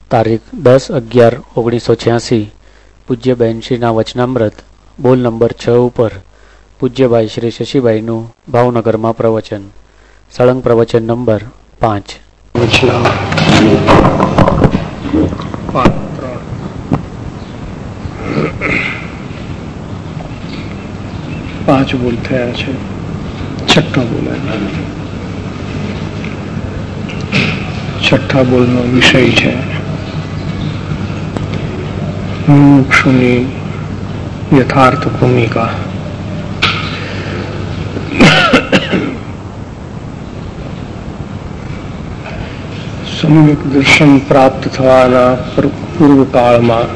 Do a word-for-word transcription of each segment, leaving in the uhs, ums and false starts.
તારીખ દસ અગિયાર ઓગણીસો છ્યાસી પૂજ્ય બહેનશ્રીના વચનામૃત બોલ નંબર છ ઉપર પૂજ્યભાઈ શ્રી શશીભાઈનું ભાવનગરમાં પ્રવચન. સળંગ પ્રવચન નંબર પાંચ. પાંચ બોલ થયા છે. છઠ્ઠા બોલ છઠ્ઠા બોલનો વિષય છે મુમુક્ષુની યથાર્થ ભૂમિકા. સમ્યક દર્શન પ્રાપ્ત થવાના પૂર્વ કાળમાં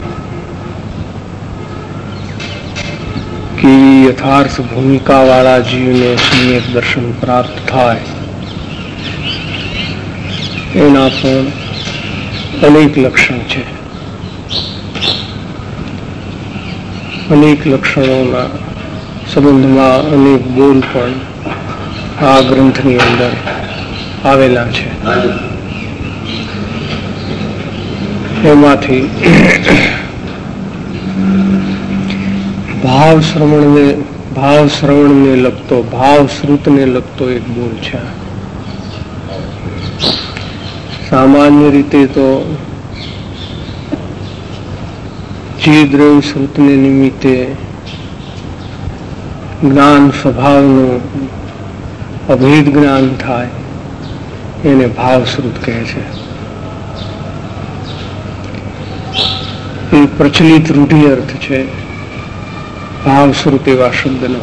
કે યથાર્થ ભૂમિકા વાળા જીવને સમ્યક દર્શન પ્રાપ્ત થાય એના પણ અનેક લક્ષણ છે. અનેક લક્ષણોના સંબંધમાં અનેક બોલ પણ આ ગ્રંથની અંદર આવેલા છે. એમાંથી ભાવ શ્રવણને ભાવ શ્રવણને લગતો ભાવ શ્રુતને લગતો એક બોલ છે. સામાન્ય રીતે તો જે દ્રવ્ય શ્રુતને નિમિત્તે જ્ઞાન સ્વભાવનું અભેદ જ્ઞાન થાય એને ભાવ શ્રુત કહે છે. એ પ્રચલિત રૂઢિ અર્થ છે ભાવ શ્રુત એવા શબ્દનો.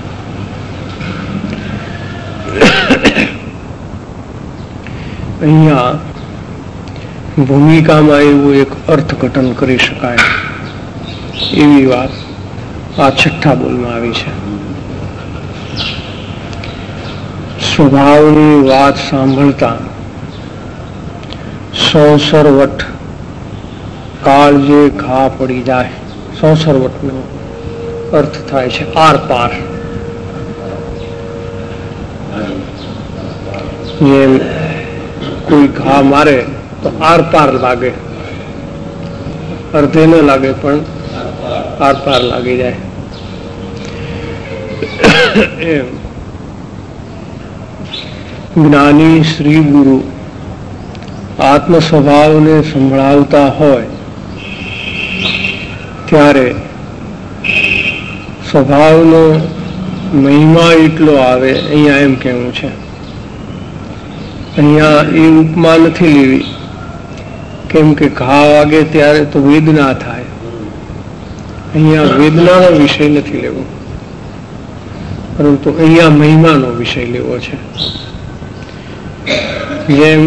અહીંયા ભૂમિકામાં એવું એક અર્થઘટન કરી શકાય એવી વાત આ છઠ્ઠા બોલમાં આવી છે. સ્વભાવની વાત સાંભળતા સોસરવટ કાળજે ઘા પડી જાય. સોસરવટનો અર્થ થાય છે આર પાર. જેમ કોઈ ઘા મારે તો આર પાર લાગે, અર્ધે ન લાગે પણ આર પાર લાગી જાય. એમ જ્ઞાની શ્રી ગુરુ આત્મ સ્વભાવને સંભળાવતા હોય ત્યારે સ્વભાવનો મહિમા એટલો આવે. અહીંયા એમ કેવું છે, અહીંયા એ ઉપમા નથી લેવી, કેમ કે ઘા વાગે ત્યારે તો વેદના થાય. અહીંયા વેદનાનો વિષય નથી લેવો, પરંતુ અહીંયા મહિમાનો વિષય લેવો છે. જેમ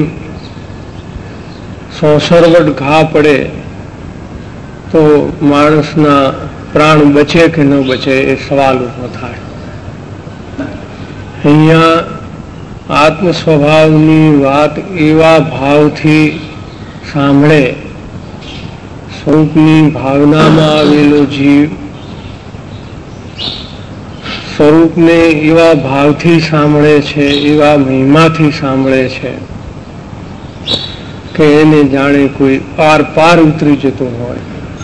સોસરવટ ઘા પડે તો માણસના પ્રાણ બચે કે ન બચે એ સવાલ ઉભો થાય. અહીંયા આત્મ સ્વભાવની વાત એવા ભાવથી સાંભળે, સ્વરૂપની ભાવનામાં આવેલો જીવ સ્વરૂપને એવા ભાવથી સાંભળે છે, એવા મહિમાથી સાંભળે છે કે એને જાણે કોઈ પાર પાર ઉતરી જતું હોય.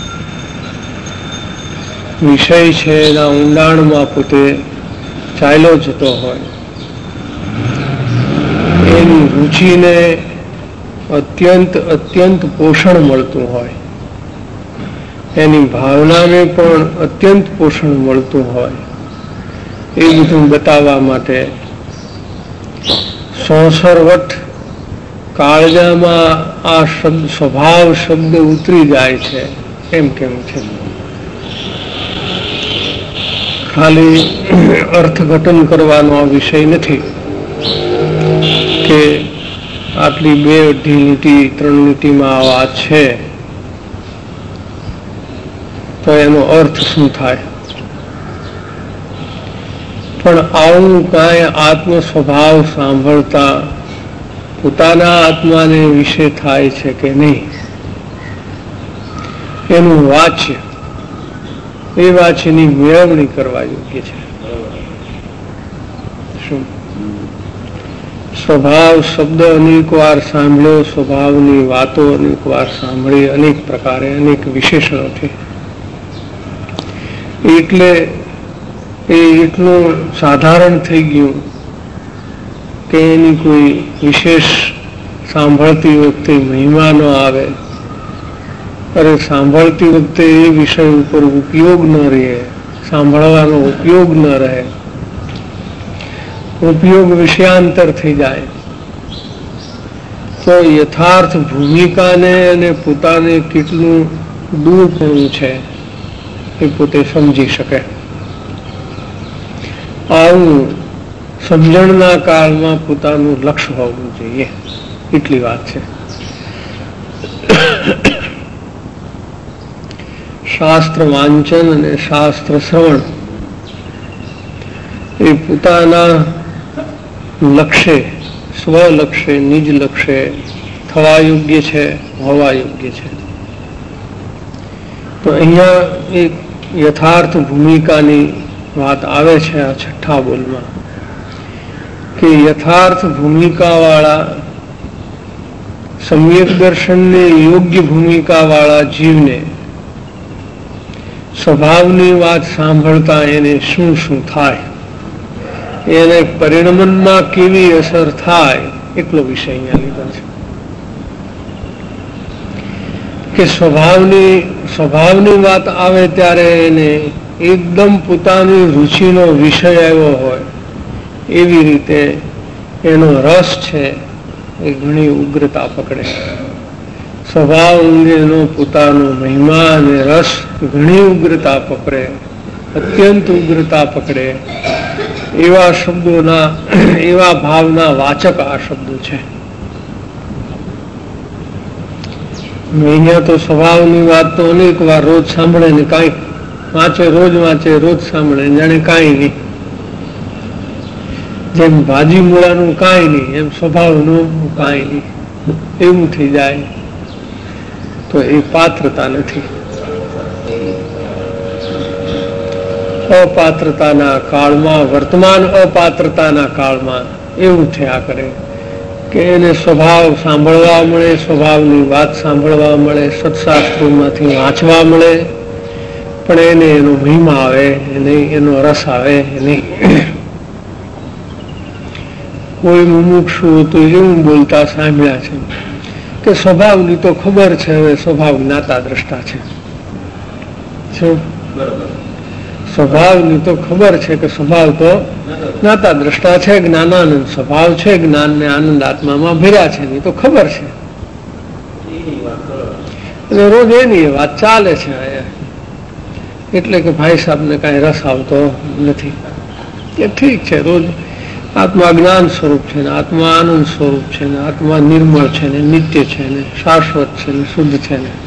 વિષય છે એના ઊંડાણમાં પોતે ચાલ્યો જતો હોય. એની રુચિને અત્યંત અત્યંત પોષણ મળતું હોય, એની ભાવનાને પણ અત્યંત પોષણ મળતું હોય. એ બધું બતાવવા માટે સોસરવટ કાળજામાં આ શબ્દ સ્વભાવ શબ્દ ઉતરી જાય છે એમ કેમ છે. ખાલી અર્થઘટન કરવાનો આ વિષય નથી કે આટલી બે અઢી લીટી ત્રણ લીટીમાં આ વાત છે તો એનો અર્થ શું થાય. પણ આવું કાંઈ આત્મ સ્વભાવ સાંભળતા પોતાના આત્માને વિશે થાય છે કે નહીં, એનું વાચ્ય એ વાચ્યની મેળવણી કરવા યોગ્ય છે. શું સ્વભાવ શબ્દ અનેક વાર સાંભળ્યો, સ્વભાવની વાતો અનેક વાર સાંભળી, અનેક પ્રકારે અનેક વિશેષણોથી. એટલે એ એટલું સાધારણ થઈ ગયું કે એની કોઈ વિશેષ સાંભળતી વખતે મહિમા ન આવે. અરે સાંભળતી વખતે એ વિષય ઉપર ઉપયોગ ન રહે, સાંભળવાનો ઉપયોગ ન રહે, ઉપયોગ વિષયાંતર થઈ જાય, તો યથાર્થ ભૂમિકાને અને પોતાને કેટલું દૂરપણું છે એ પોતે સમજી શકે. આવું સમજણના કાળમાં પોતાનું લક્ષ્ય હોવું જોઈએ, એટલી વાત છે. શાસ્ત્ર વાંચન અને શાસ્ત્ર શ્રવણ એ પોતાના લક્ષ્ય, સ્વલક્ષ્ય, નિજ લક્ષ્ય થવા યોગ્ય છે, હોવા યોગ્ય છે. તો અહીંયા એક યથાર્થ ભૂમિકાની વાત આવે છે આ છઠ્ઠા બોલમાં, કે યથાર્થ ભૂમિકા વાળા, સમ્યક દર્શનને યોગ્ય ભૂમિકા વાળા જીવને સ્વભાવની વાત સાંભળતા એને શું શું થાય, એને પરિણમનમાં કેવી અસર થાય, એટલો વિષય અહીંયા લીધો છે. કે સ્વભાવની સ્વભાવની વાત આવે ત્યારે એને એકદમ પોતાની રુચિનો વિષય આવ્યો હોય એવી રીતે એનો રસ છે એ ઘણી ઉગ્રતા પકડે. સ્વભાવ અંગેનો પોતાનો મહિમા અને રસ ઘણી ઉગ્રતા પકડે, અત્યંત ઉગ્રતા પકડે. એવા શબ્દોના, એવા ભાવના વાચક આ શબ્દો છે. અહીંયા તો સ્વભાવની વાત તો અનેક વાર રોજ સાંભળે ને કાંઈ વાંચે, રોજ વાંચે, રોજ સાંભળે, જાણે કાંઈ નહીં. જેમ ભાજી મૂળાનું કાંઈ નહીં, એમ સ્વભાવનું કાંઈ નહીં, એવું થઈ જાય. તો એ પાત્રતા નથી. અપાત્રતાના કાળમાં, વર્તમાન અપાત્રતાના કાળમાં એવું થયા કરે કે એને સ્વભાવ સાંભળવા મળે, સ્વભાવની વાત સાંભળવા મળે, સત્શાસ્ત્રોમાંથી વાંચવા મળે, પણ એને એનો મહિમા આવે નહીં, એનો રસ આવે નહીં. કોઈ મુમુક્ષુ તો એવું બોલતા સાંભળ્યા છે કે સ્વભાવની તો ખબર છે, હવે સ્વભાવ જ્ઞાતા દ્રષ્ટા છે. શું સ્વભાવની તો ખબર છે કે સ્વભાવ તો જ્ઞાતા દ્રષ્ટા છે, જ્ઞાનાનંદ સ્વભાવ છે, જ્ઞાન ને આનંદ આત્મામાં ભર્યા છે, એ તો ખબર છે. અને રોજ એની વાત ચાલે છે. એટલે કે ભાઈ સાહેબને કાંઈ રસ આવતો નથી. એ ઠીક છે, રોજ આત્મા જ્ઞાન સ્વરૂપ છે ને આત્મા આનંદ સ્વરૂપ છે ને આત્મા નિર્મળ છે ને નિત્ય છે ને શાશ્વત છે ને શુદ્ધ છે ને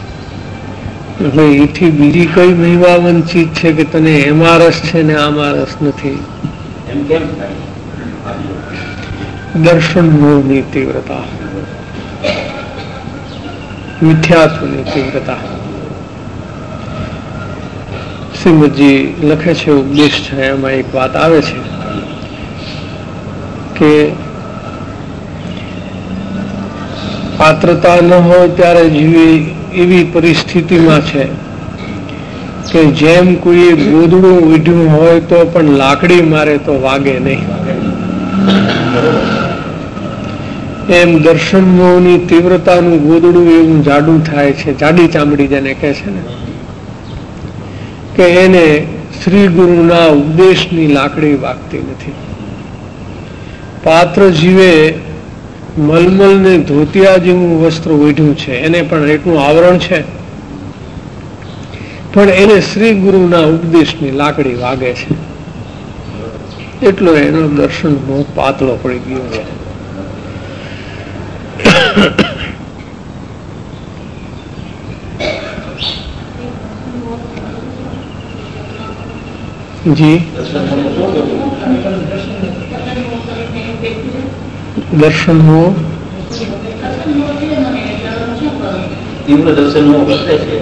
ભાઈ એથી બીજી કઈ મહિમા વંચિત છે કે તને એમાં રસ છે ને આમાં રસ નથી. દર્શન મોહની તીવ્રતા, મિથ્યાત્વની તીવ્રતા. શ્રીમદજી લખે છે, ઉપદેશ છે, એમાં એક વાત આવે છે કે પાત્રતા ન હોય ત્યારે જીવી એવી પરિસ્થિતિમાં છે કે જેમ કોઈ ગોદડું ઉઢ્યું હોય તો પણ લાકડી મારે તો વાગે નહીં. એમ દર્શન મોહની તીવ્રતાનું ગોદડું એવું જાડું થાય છે, જાડી ચામડી જેને કહે છે ને, કે એને શ્રી ગુરુના ઉપદેશની લાકડી વાગતી નથી. પાત્ર જીવે મલમલ ને ધોતિયા જેવું વસ્ત્ર ઓઢ્યું છે, એને પણ એટલું આવરણ છે, પણ એને શ્રી ગુરુના ઉપદેશની લાકડી વાગે છે. એટલો એનો દર્શન મોહ પાતળો પડી ગયો છે. જી દર્શન હો તીવ્ર દર્શન નો વર્તે છે.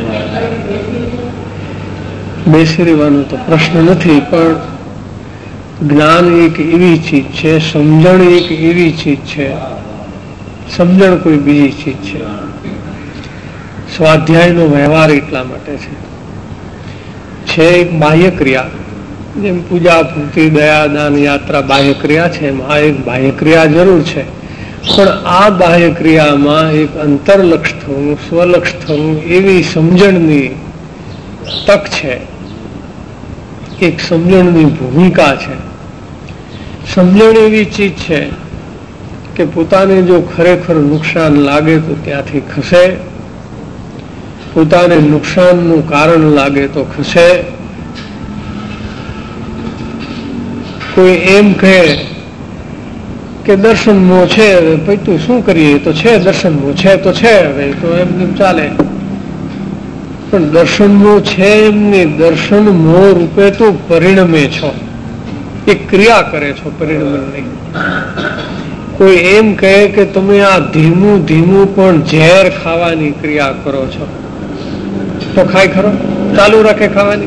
બેસી રહેવાનો તો પ્રશ્ન નથી, પણ જ્ઞાન એક એવી ચીજ છે, સમજણ એક એવી ચીજ છે, સમજણ કોઈ બીજી ચીજ છે. સ્વાધ્યાયનો વ્યવહાર એટલા માટે છે છે એક બાહ્ય ક્રિયા, જેમ પૂજા ભક્તિ દયા દાન યાત્રા બાહ્ય ક્રિયા છે, એમ આ એક બાહ્ય ક્રિયા જરૂર છે. પણ આ બાહ્ય ક્રિયામાં એક અંતરલક્ષ થવું, સ્વલક્ષ થવું એવી સમજણની તક છે, એક સમજણની ભૂમિકા છે. સમજણ એવી ચીજ છે કે પોતાને જો ખરેખર નુકસાન લાગે તો ત્યાંથી ખસે, પોતાને નુકસાનનું કારણ લાગે તો ખસે. કોઈ એમ કહે કે દર્શન મોહ છે, પછી તું શું કરીએ, તો છે દર્શન મોહ છે તો છે, હવે તો એમ ચાલે. પણ દર્શન મોહ છે એમની દર્શન મોહ રૂપે તો પરિણમે છો, એક ક્રિયા કરે છો, પરિણમે નહીં. કોઈ એમ કહે કે તમે આ ધીમું ધીમું પણ ઝેર ખાવાની ક્રિયા કરો છો, તો ખાય ખરો? ચાલુ રાખે ખાવાની?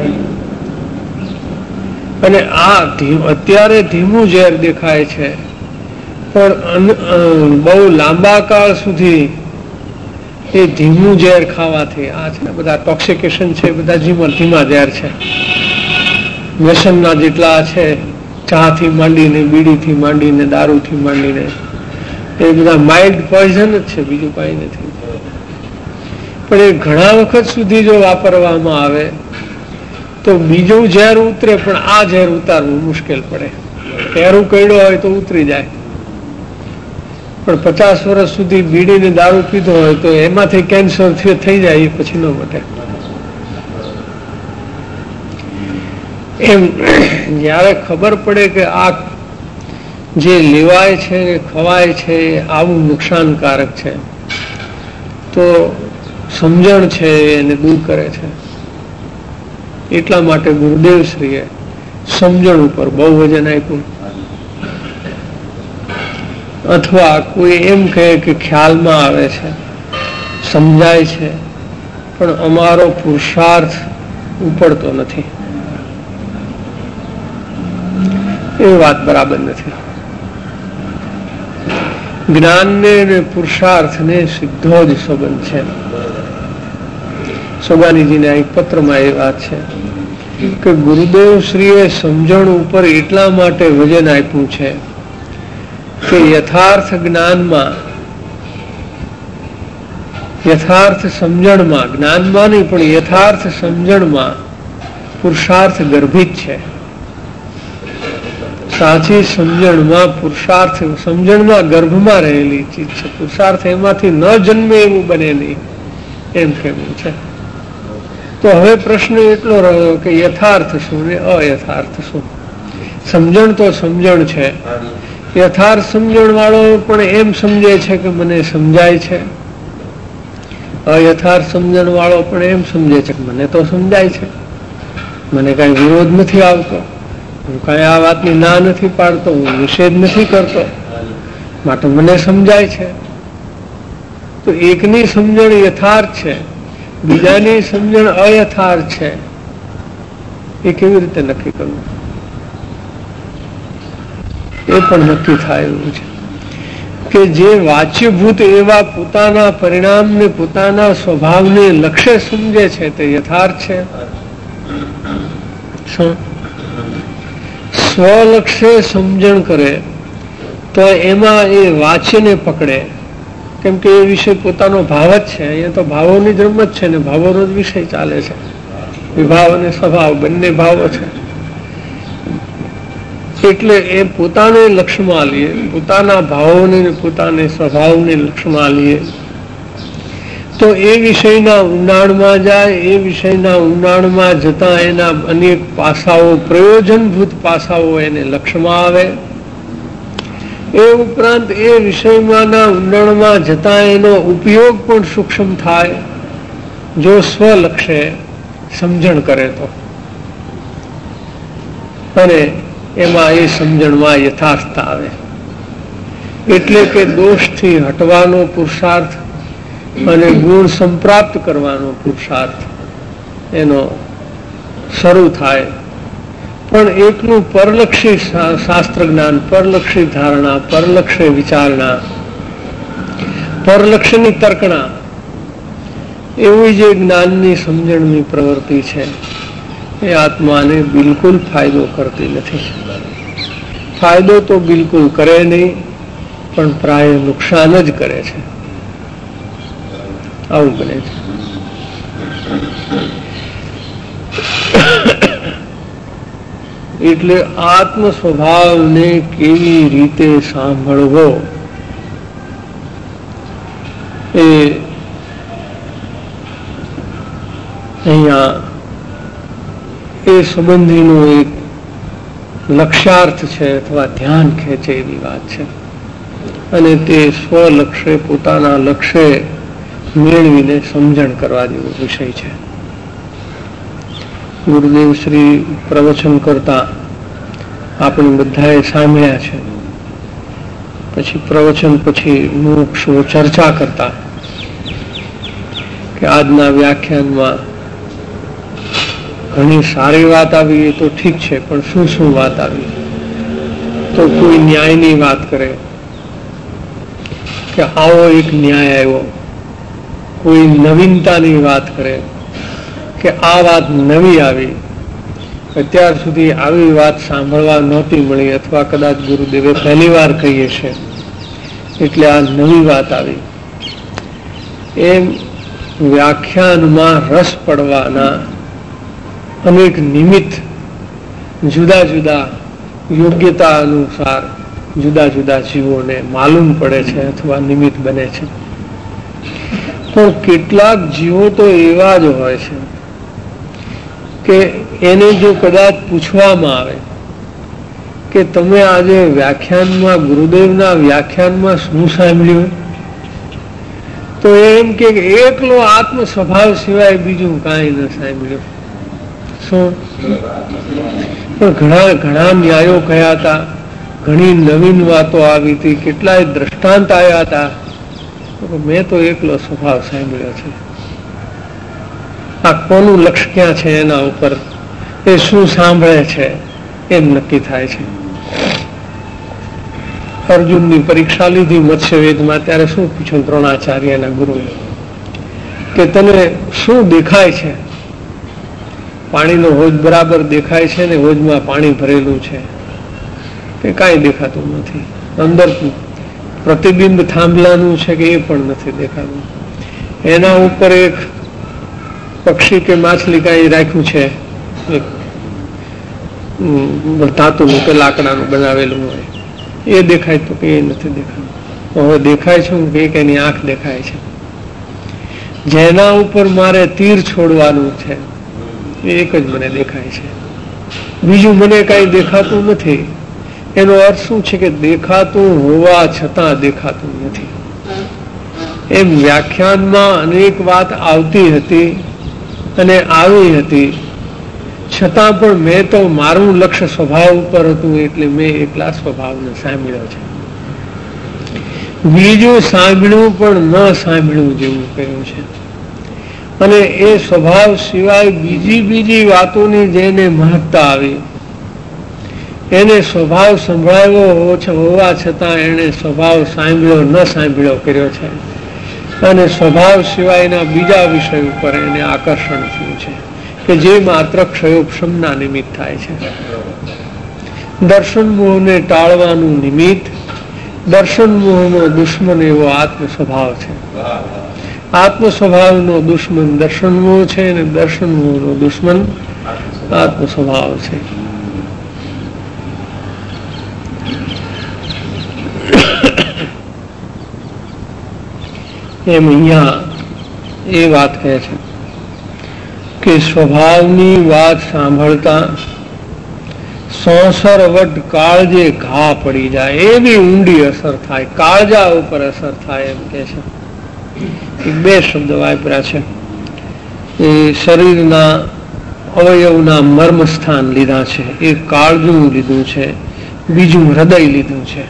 અને આ અત્યારે ધીમું ઝેર દેખાય છે, પણ બહુ લાંબા કાળ સુધી એ ધીમું ઝેર ખાવાથી આ છે બધા ટોક્સિકેશન છે, બધા ધીમા ધીમા ઝેર છે. વ્યસનના જેટલા છે, ચાથી માંડીને, બીડીથી માંડીને, દારૂથી માંડીને, એ બધા માઇલ્ડ પોઈઝન જ છે, બીજું કાંઈ નથી. પણ એ ઘણા વખત સુધી જો વાપરવામાં આવે તો બીજું ઝેર ઉતરે, પણ આ ઝેર ઉતારવું મુશ્કેલ પડે. પહેરું કર્યો હોય તો ઉતરી જાય, પણ પચાસ વર્ષ સુધી બીડીને દારૂ પીધો હોય તો એમાંથી કેન્સર થઈ જાય, એ પછી ન મટે. એમ જયારે ખબર પડે કે આ જે લેવાય છે, ખવાય છે, આવું નુકસાનકારક છે, તો સમજણ છે એને દૂર કરે છે. એટલા માટે ગુરુદેવ શ્રીએ સમજણ ઉપર બહુ વજન આપ્યું. અથવા કોઈ એમ કહે કે ખ્યાલમાં આવે છે, સમજાય છે, પણ અમારો પુરુષાર્થ ઉપડતો નથી, એ વાત બરાબર નથી. જ્ઞાનને અને પુરુષાર્થને સીધો જ સંબંધ છે. સોગાનીજીને એક પત્રમાં એ વાત છે કે ગુરુદેવ શ્રીએ સમજણ ઉપર એટલા માટે વજન આપ્યું છે કે યથાર્થ જ્ઞાનમાં, યથાર્થ સમજણમાં, જ્ઞાનમાં નહીં પણ યથાર્થ સમજણમાં પુરુષાર્થ ગર્ભિત છે. સાચી સમજણમાં પુરુષાર્થ, સમજણમાં ગર્ભમાં રહેલી ચીજ છે. પુરુષાર્થ એમાંથી ન જન્મે એવું બને નહીં, એમ કહેવું છે. તો હવે પ્રશ્ન એટલો રહ્યો કે યથાર્થ શું ને અયથાર્થ શું? સમજણ તો સમજણ છે. યથાર્થ સમજણ વાળો પણ એમ સમજે છે કે મને સમજાય છે, અયથાર્થ સમજણ વાળો પણ એમ સમજે છે કે મને તો સમજાય છે, મને કઈ વિરોધ નથી આવતો, હું કઈ આ વાતની ના નથી પાડતો, હું નિષેધ નથી કરતો, માટે મને સમજાય છે. તો એકની સમજણ યથાર્થ છે, બીજાની સમજણ અયથાર્થ છે, એ કેવી રીતે નક્કી કરવું? એ પણ નક્કી થાય એવું છે કે જે વાચ્યભૂત એવા પોતાના પરિણામને, પોતાના સ્વભાવને લક્ષ્ય સમજે છે તે યથાર્થ છે. શું સ્વલક્ષ્ય સમજણ કરે તો એમાં એ વાચ્યને પકડે, કેમ કે એ વિષય પોતાનો ભાવ જ છે. અહીંયા તો ભાવોની જ રમત છે ને ભાવોનો જ વિષય ચાલે છે. વિભાવ અને સ્વભાવ બંને ભાવો છે. એટલે એ પોતાને લક્ષ્યમાં લઈએ, પોતાના ભાવોને પોતાને સ્વભાવને લક્ષ્યમાં લઈએ તો એ વિષયના ઊંડાણમાં જાય. એ વિષયના ઊંડાણમાં જતા એના અનેક પાસાઓ, પ્રયોજનભૂત પાસાઓ એને લક્ષ્યમાં આવે. એ ઉપરાંત એ વિષયમાંના ઊંડાણમાં જતા એનો ઉપયોગ પણ સૂક્ષ્મ થાય જો સ્વલક્ષ્ય સમજણ કરે તો. અને એમાં એ સમજણમાં યથાર્થતા આવે. એટલે કે દોષથી હટવાનો પુરુષાર્થ અને ગુણ સંપ્રાપ્ત કરવાનો પુરુષાર્થ એનો શરૂ થાય પણ એકનું પરલક્ષી શાસ્ત્ર જ્ઞાન, પરલક્ષી ધારણા, પરલક્ષી વિચારણા, પરલક્ષની તર્કણા, એવી જે જ્ઞાનની સમજણની પ્રવૃત્તિ છે એ આત્માને બિલકુલ ફાયદો કરતી નથી. ફાયદો તો બિલકુલ કરે નહીં, પણ પ્રાય નુકસાન જ કરે છે. આવું બને છે. એટલે આત્મ સ્વભાવને કેવી રીતે સાંભળવો એ અહીંયા એ સંબંધીનો એક લક્ષ્યાર્થ છે અથવા ધ્યાન ખેંચે એવી વાત છે. અને તે સ્વલક્ષ્ય, પોતાના લક્ષ્ય મેળવીને સમજણ કરવા જેવો વિષય છે. ગુરુદેવ શ્રી પ્રવચન કરતા આપણે બધાએ સાંભળ્યા છે. પછી પ્રવચન પછી મુમુક્ષુઓ ચર્ચા કરતા કે આજના વ્યાખ્યાનમાં ઘણી સારી વાત આવી, એ તો ઠીક છે, પણ શું શું વાત આવી? તો કોઈ ન્યાયની વાત કરે કે આવો એક ન્યાય આવ્યો, કોઈ નવીનતાની વાત કરે કે આ વાત નવી આવી, અત્યાર સુધી આવી વાત સાંભળવા નહોતી મળી, અથવા કદાચ ગુરુદેવે પહેલી વાર કહીએ છે એટલે આ નવી વાત આવી. એમ વ્યાખ્યાનમાં રસ પડવાના અનેક નિમિત્ત જુદા જુદા યોગ્યતા અનુસાર જુદા જુદા જીવોને માલુમ પડે છે અથવા નિમિત્ત બને છે. પણ કેટલાક જીવો તો એવા જ હોય છે કે એને જો કદાચ પૂછવામાં આવે કે તમે આજે વ્યાખ્યાનમાં, ગુરુદેવના વ્યાખ્યાનમાં શું સાંભળ્યું, તો એમ કે એકલો આત્મ સ્વભાવ સિવાય બીજું કાંઈ ન સાંભળ્યું. શું? પણ ઘણા ઘણા ન્યાયો કયા હતા, ઘણી નવીન વાતો આવી હતી, કેટલાય દ્રષ્ટાંત આવ્યા હતા. મેં તો એકલો સ્વભાવ સાંભળ્યો છે. આ કોનું લક્ષ્ય ક્યાં છે એના ઉપર એ શું સાંભળે છે એમ નક્કી થાય છે. અર્જુનની પરીક્ષા લીધી મત્સ્યવેદમાં, ત્યારે શું પૂછ્યું દ્રોણાચાર્યના ગુરુએ કે તને શું દેખાય છે? પાણીનો હોજ બરાબર દેખાય છે ને હોજમાં પાણી ભરેલું છે કે કાંઈ દેખાતું નથી? અંદર પ્રતિબિંબ થાંભલાનું છે કે એ પણ નથી દેખાતું? એના ઉપર એક પક્ષી કે માછલી કાંઈ રાખ્યું છે, ધાતુનું કે લાકડાનું બનાવેલું હોય, એ દેખાય તો કે એ નથી દેખાતું. હવે દેખાય છે કે એની આંખ દેખાય છે. જેના ઉપર મારે તીર છોડવાનું છે એ એક જ મને દેખાય છે, બીજું મને કાંઈ દેખાતું નથી. એનો અર્થ શું છે કે દેખાતું હોવા છતાં દેખાતું નથી. એમ વ્યાખ્યાનમાં અનેક વાત આવતી હતી અને આવી હતી, છતાં પણ મેં તો મારું લક્ષ્ય સ્વભાવ ઉપર હતું એટલે મેં એકલા સ્વભાવને સાંભળ્યો છે. બીજું સાંભળ્યું પણ ન સાંભળ્યું જેવું કહ્યું છે. અને એ સ્વભાવ સિવાય બીજી બીજી વાતોની જેને મહત્તા આવી, એને સ્વભાવ સંભળાવ્યો હોવા છતાં એને સ્વભાવ સાંભળ્યો ન સાંભળ્યો કર્યો છે. અને સ્વભાવ સિવાયના બીજા વિષય ઉપર એને આકર્ષણ થયું છે કે જે માત્ર ક્ષયોપશમના નિમિત્ત થાય છે. દર્શન મોહને ટાળવાનું નિમિત્ત દર્શન મોહનો દુશ્મન એવો આત્મ સ્વભાવ છે. આત્મ સ્વભાવનો દુશ્મન દર્શન મોહ છે અને દર્શન મોહનો દુશ્મન આત્મ સ્વભાવ છે. એમ અહીંયા એ વાત કહે છે કે સ્વભાવની વાત સાંભળતા સોસર વટ કાળજે ઘા પડી જાય એવી ઊંડી અસર થાય, કાળજા ઉપર અસર થાય એમ કે છે. બે શબ્દ વાપર્યા છે. એ શરીરના અવયવના મર્મ સ્થાન લીધા છે, એક કાળજું લીધું છે, બીજું હૃદય લીધું છે.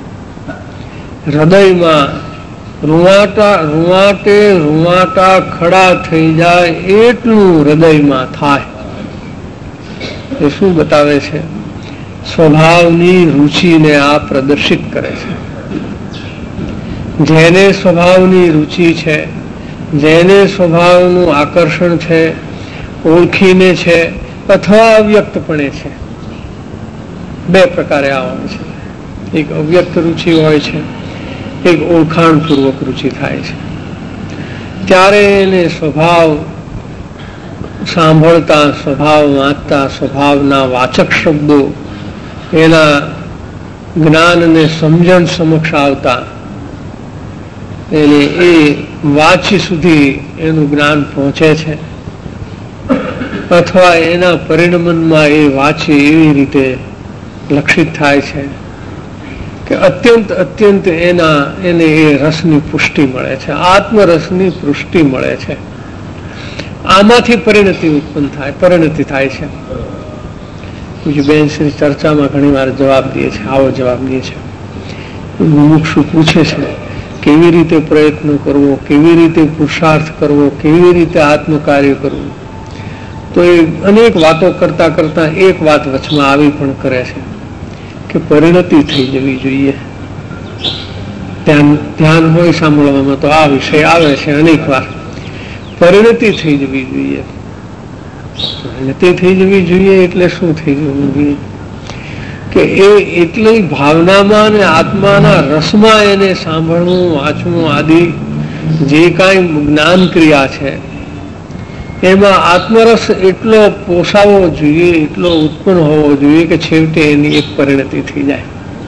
હૃદયમાં રૂવાટા રૂવાટે રૂવાટા ખડા થઈ જાય એટલું હૃદયમાં થાય. એ શું બતાવે છે? સ્વભાવની રુચિને આ પ્રદર્શિત કરે છે. જેને સ્વભાવની રુચિ છે, જેને સ્વભાવનું આકર્ષણ છે, ઓળખીને છે અથવા અવ્યક્તપણે છે, બે પ્રકારે આ હોય છે. એક અવ્યક્ત રુચિ હોય છે, એક ઓળખાણપૂર્વક રુચિ થાય છે. ત્યારે એને સ્વભાવ સાંભળતા, સ્વભાવ વાંચતા, સ્વભાવના વાચક શબ્દો એના જ્ઞાન અને સમજણ સમક્ષ આવતા એને એ વાચી સુધી એનું જ્ઞાન પહોંચે છે, અથવા એના પરિણમનમાં એ વાંચી એવી રીતે લક્ષિત થાય છે કે અત્યંત અત્યંત એના એને એ રસની પુષ્ટિ મળે છે, આત્મરસની પુષ્ટિ મળે છે. આમાંથી પરિણતિ ઉત્પન્ન થાય, પરિણતિ થાય છે. બીજું બેન શ્રી ચર્ચામાં ઘણી વાર જવાબ દે છે, આવો જવાબ દે છે. મુમુક્ષુ પૂછે છે કેવી રીતે પ્રયત્ન કરવો, કેવી રીતે પુરુષાર્થ કરવો, કેવી રીતે આત્મકાર્ય કરવું. તો એ અનેક વાતો કરતા કરતા એક વાત વચમાં આવી પણ કરે છે કે પરિણતિ થઈ જવી જોઈએ. ધ્યાન ધ્યાન હોય સાંભળવામાં તો આ વિષય આવે છે અનેક વાર. પરિણતિ થઈ જવી જોઈએ. પરિણતિ થઈ જવી જોઈએ એટલે શું થઈ જવું જોઈએ? કે એ એટલી ભાવનામાં અને આત્માના રસમાં એને સાંભળવું, વાંચવું આદિ જે કાંઈ જ્ઞાન ક્રિયા છે એમાં આત્મરસ એટલો પોસાવો જોઈએ, એટલો ઉત્પન્ન હોવો જોઈએ કે છેવટે એની એક પરિણતિ થઈ જાય.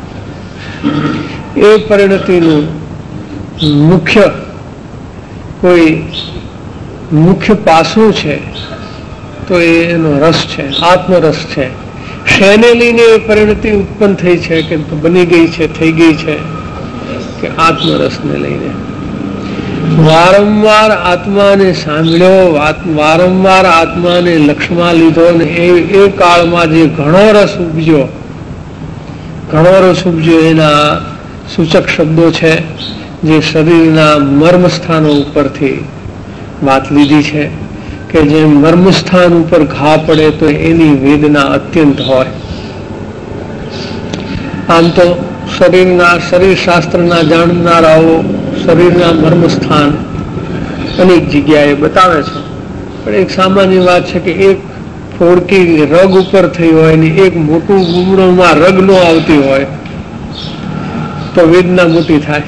એ પરિણતિનું મુખ્ય કોઈ મુખ્ય પાસું છે તો એનો રસ છે, આત્મરસ છે. શેને લઈને એ પરિણતિ ઉત્પન્ન થઈ છે કે બની ગઈ છે, થઈ ગઈ છે? કે આત્મરસને લઈને. વારંવાર આત્માને સાંભળ્યો, વારંવાર આત્માને લક્ષમાં લીધો ને એ એ કાળમાં જે ઘણો રસ ઉપજ્યો, ઘણો રસ ઉપજ્યો એના સૂચક શબ્દો છે જે શરીરના મર્મ સ્થાનો ઉપરથી વાત લીધી છે કે જે મર્મસ્થાન ઉપર ઘા પડે તો એની વેદના અત્યંત હોય. આમ તો શરીરના શરીર શાસ્ત્રના જાણનારાઓ શરીરના મર્મસ્થાન અનેક જગ્યાએ બતાવે છે, પણ એક સામાન્ય વાત છે કે એક ફોડકી રગ ઉપર થઈ હોય ને એક મોટું ગુમડોમાં રગ ન આવતી હોય તો વેદના મોટી થાય.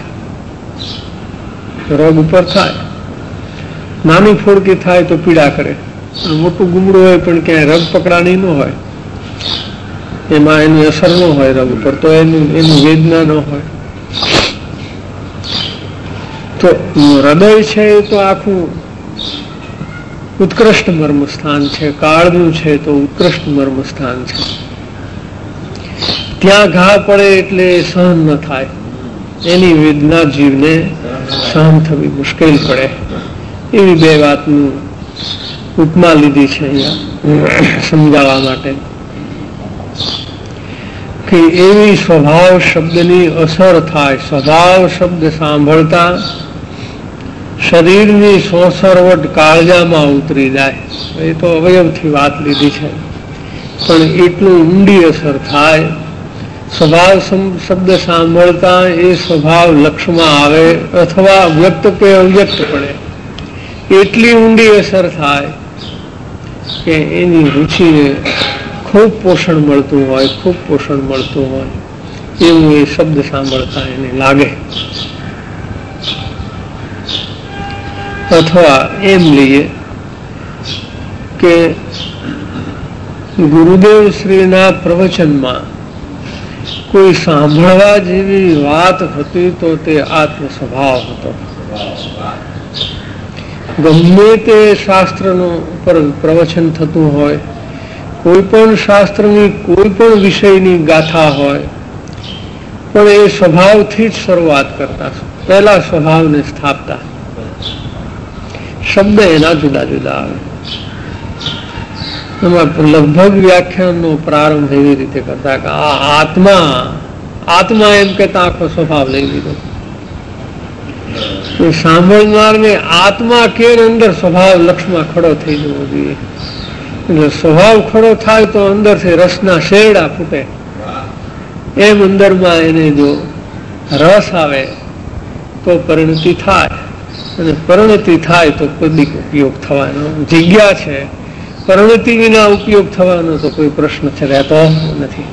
રગ ઉપર થાય, નાની ફોડકી થાય તો પીડા કરે. મોટું ગુમડું હોય પણ ક્યાંય રગ પકડાણી ન હોય, એમાં એની અસર ન હોય રગ ઉપર, તો એની એની વેદના ન હોય. તો હૃદય છે એ તો આખું ઉત્કૃષ્ટ મર્મ સ્થાન છે, કાળનું છે તો ઉત્કૃષ્ટ મર્મ સ્થાન છે. ત્યાં ઘા પડે એટલે સહન ન થાય, એની વેદના જીવને સહન થવી મુશ્કેલ પડે. એવી બે વાતનું ઉપમા લીધી છે અહીંયા સમજાવવા માટે કે એવી સ્વભાવ શબ્દની અસર થાય. સ્વભાવ શબ્દ સાંભળતા શરીરની સોસરવટ કાળજામાં ઉતરી જાય. એ તો અવયવથી વાત લીધી છે, પણ એટલું ઊંડી અસર થાય. સ્વભાવ શબ્દ સાંભળતા એ સ્વભાવ લક્ષમાં આવે અથવા વ્યક્ત કે અવ્યક્ત પડે, એટલી ઊંડી અસર થાય કે એની રુચિને ખૂબ પોષણ મળતું હોય, ખૂબ પોષણ મળતું હોય એવું એ શબ્દ સાંભળતા એને લાગે. અથવા એમ લઈએ કે ગુરુદેવ શ્રીના પ્રવચનમાં કોઈ સાંભળવા જેવી વાત હતી તો તે આત્મ સ્વભાવ હતો. ગમે તે શાસ્ત્રનું ઉપર પ્રવચન થતું હોય, કોઈ પણ શાસ્ત્રની કોઈ પણ વિષયની ગાથા હોય, પણ એ સ્વભાવથી જ શરૂઆત કરતા, પહેલા સ્વભાવને સ્થાપતા. શબ્દ એના જુદા જુદા આવે. એમાં લગભગ વ્યાખ્યાનનો પ્રારંભ એવી રીતે કરતા કે આ આત્મા આત્મા એમ કહેતા આખો સ્વભાવ લઈ લીધો. સાંભળનારને આત્મા કેર અંદર સ્વભાવ લક્ષમાં ખડો થઈ જવો જોઈએ. એટલે સ્વભાવ ખડો થાય તો અંદરથી રસના શેરડા ફૂટે, એમ અંદરમાં એને જો રસ આવે તો પરિણતિ થાય, અને પરિણતિ થાય તો કદી ઉપયોગ થવાનો જગ્યા છે. પરિણતિ વિના ઉપયોગ થવાનો તો કોઈ પ્રશ્ન છે રહેતો નથી.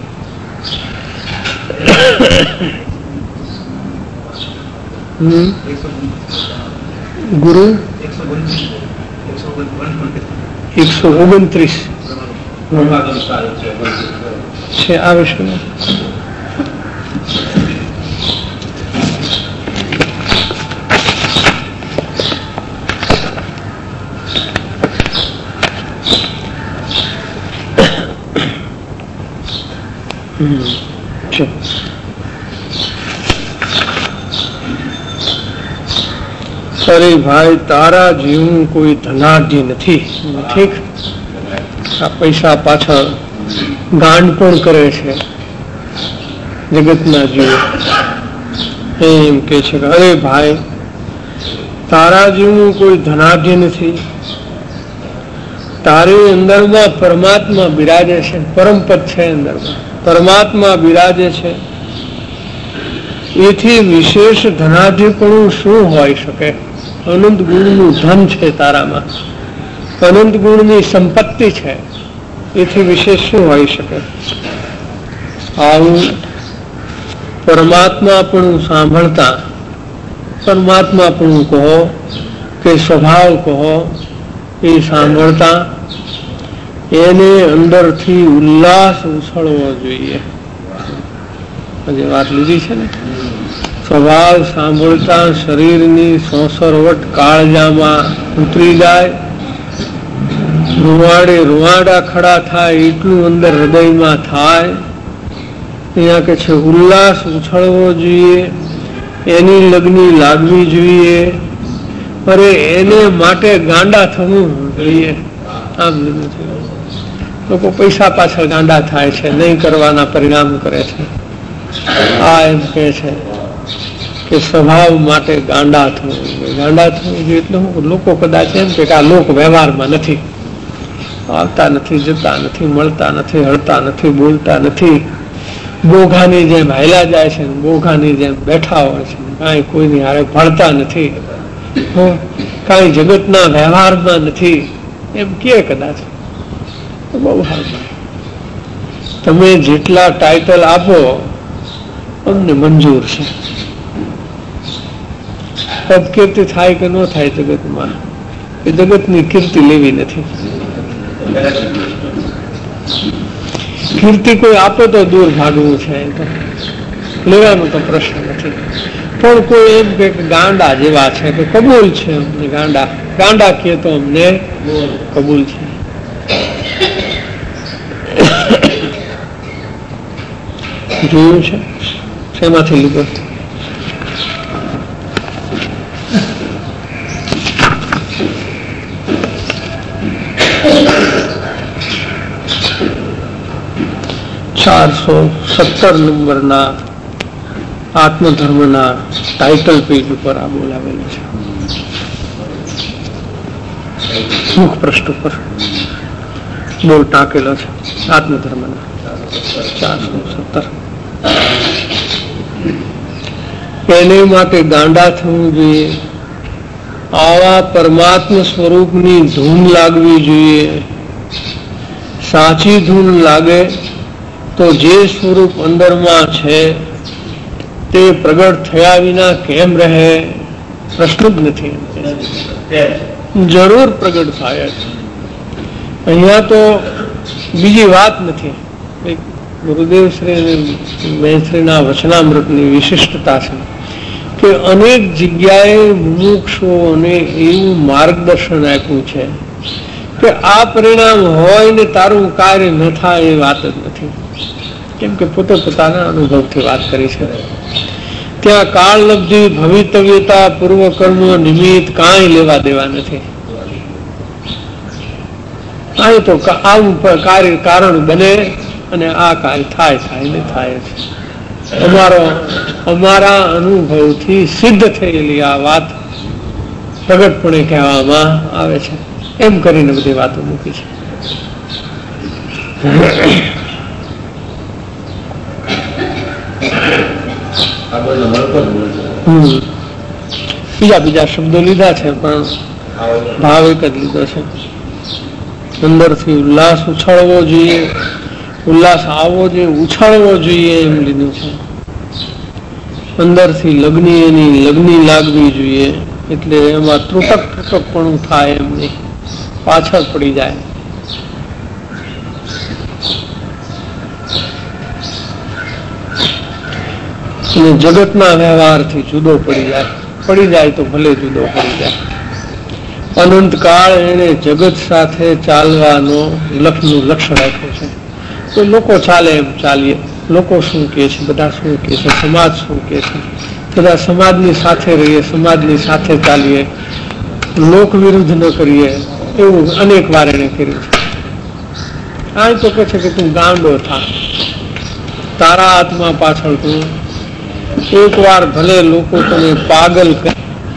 ગુરુ એકસો ઓગણત્રીસ છે આ વિષયમાં. અરે ભાઈ, તારા જેવું કોઈ ધનાઢ્ય નથી. ઠીક, આ પૈસા પાછળ ગાંડ પણ કરે છે જગતના જીવો. એમ કે છે કે અરે ભાઈ, તારા જેવું કોઈ ધનાઢ્ય નથી. તારી અંદરમાં પરમાત્મા બિરાજે છે, પરમપદ છે અંદરમાં, પરમાત્મા બિરાજે છે. એથી વિશેષ ધનાઢ્યપણું શું હોઈ શકે? અનંત ગુણનું ધન છે તારામાં, અનંત ગુણની સંપત્તિ છે, એથી વિશેષ શું હોઈ શકે? આવું પરમાત્મા પણ સાંભળતા, પરમાત્મા પણ કહો કે સ્વભાવ કહો, એ સાંભળતા એને અંદરથી ઉલ્લાસ ઉછળવો જોઈએ. જે વાત લીધી છે ને, સ્વભાવ સાંભળતા શરીરની સોસરવટ કાળજામાં ઉતરી જાય, રૂવાડે રૂવાડા ખડા થાય એટલું અંદર હૃદયમાં થાય. અહીંયા કે છે ઉલ્લાસ ઉછળવો જોઈએ, એની લગ્ની લાગવી જોઈએ, અરે એને માટે ગાંડા થવું જોઈએ. આમ લોકો પૈસા પાછળ ગાંડા થાય છે, નહીં કરવાના પરિણામ કરે છે. આ એમ કે છે કે સ્વભાવ માટે ગાંડા થવું જોઈએ. ગાંડા થવું જોઈએ એટલે લોકો કદાચ એમ કે આ લોક વ્યવહારમાં નથી, આવતા નથી, જતા નથી, મળતા નથી, હળતા નથી, બોલતા નથી, બોઘાની જેમ હાલ્યા જાય છે, બોઘાની જેમ બેઠા હોય છે, કાંઈ કોઈની હારે ભળતા નથી, કાંઈ જગતના વ્યવહારમાં નથી, એમ કે કદાચ બહુ સારું. તમે જેટલા ટાઇટલ આપો અમને મંજૂર છે. પદકીર્તિ થાય કે ન થાય જગતમાં, એ જગતની કીર્તિ લેવી નથી. કીર્તિ કોઈ આપે તો દૂર ભાગવું છે, લેવાનો તો પ્રશ્ન નથી. પણ કોઈ એમ કે ગાંડા જેવા છે કે કબૂલ છે અમને, ગાંડા ગાંડા કહે તો અમને કબૂલ છે. જોયું છે શેમાંથી લીધો? ચારસો સત્તર નંબરના આત્મધર્મના ટાઇટલ પેજ ઉપર આ બોલાવેલું છે. મુખ પૃષ્ઠ ઉપર બોલ ટાંકેલો છે આત્મધર્મના ચારસો સત્તર. એને માટે ગાંડા થવું જોઈએ, આવા પરમાત્મા સ્વરૂપની ધૂન લાગવી જોઈએ. સાચી ધૂન લાગે તો જે સ્વરૂપ અંદરમાં છે તે પ્રગટ થયા વિના કેમ રહે? પ્રશ્ન જ નથી. જરૂર પ્રગટ થાય છે. અહીંયા તો બીજી વાત નથી. ગુરુદેવ શ્રી અને મહેશ્રીના વચનામૃતની વિશિષ્ટતા છે કે અનેક જગ્યાએ મુમુક્ષુઓને એવું માર્ગદર્શન આપ્યું છે કે આ પરિણામ હોય ને તારું કાર્ય ન થાય એ વાત જ નથી. કેમ કે પોતે પોતાના અનુભવથી વાત કરી છે. ત્યાં કાળલબ્ધિ, ભવિતવ્યતા, પૂર્વકર્મ, નિમિત્ત કાંઈ લેવા દેવા નથી. અહીં તો આવું કાર્ય કારણ બને અને આ કાર્ય થાય થાય ને થાય છે. અમારો અમારા અનુભવથી સિદ્ધ થયેલી આ વાત પ્રગટપણે કહેવામાં આવે છે. એમ કરીને બધી વાતો મૂકી છે. બીજા બીજા શબ્દો લીધા છે પણ ભાવ એક જ લીધો છે. અંદરથી ઉલ્લાસ ઉછળવો જોઈએ, ઉલ્લાસ આવવો જોઈએ, ઉછળવો જોઈએ એમ લીધું છે. અંદરથી લગ્ની એની લગ્ની લાગવી જોઈએ, એટલે એમાં ત્રુટક ત્રુટક પણ થાય એમ નહીં, પાછળ પડી જાય. અને જગતના વ્યવહારથી જુદો પડી જાય, પડી જાય તો ભલે જુદો પડી જાય. અનંત કાળ એને જગત સાથે ચાલવાનો લક્ષનું લક્ષ્ય રાખ્યું છે. તો લોકો ચાલે એમ ચાલીએ, લોકો શું કહે છે, બધા શું કહે છે, સમાજ શું કહે છે, બધા સમાજની સાથે રહીએ, સમાજની સાથે ચાલીએ, લોક વિરુદ્ધ ન કરીએ, એવું અનેક વાર એને કર્યું છે. આ તો કહે છે કે તું ગાંડો થા, તારા હાથમાં પાછળ તું એક વાર ભલે લોકો તને પાગલ કરે,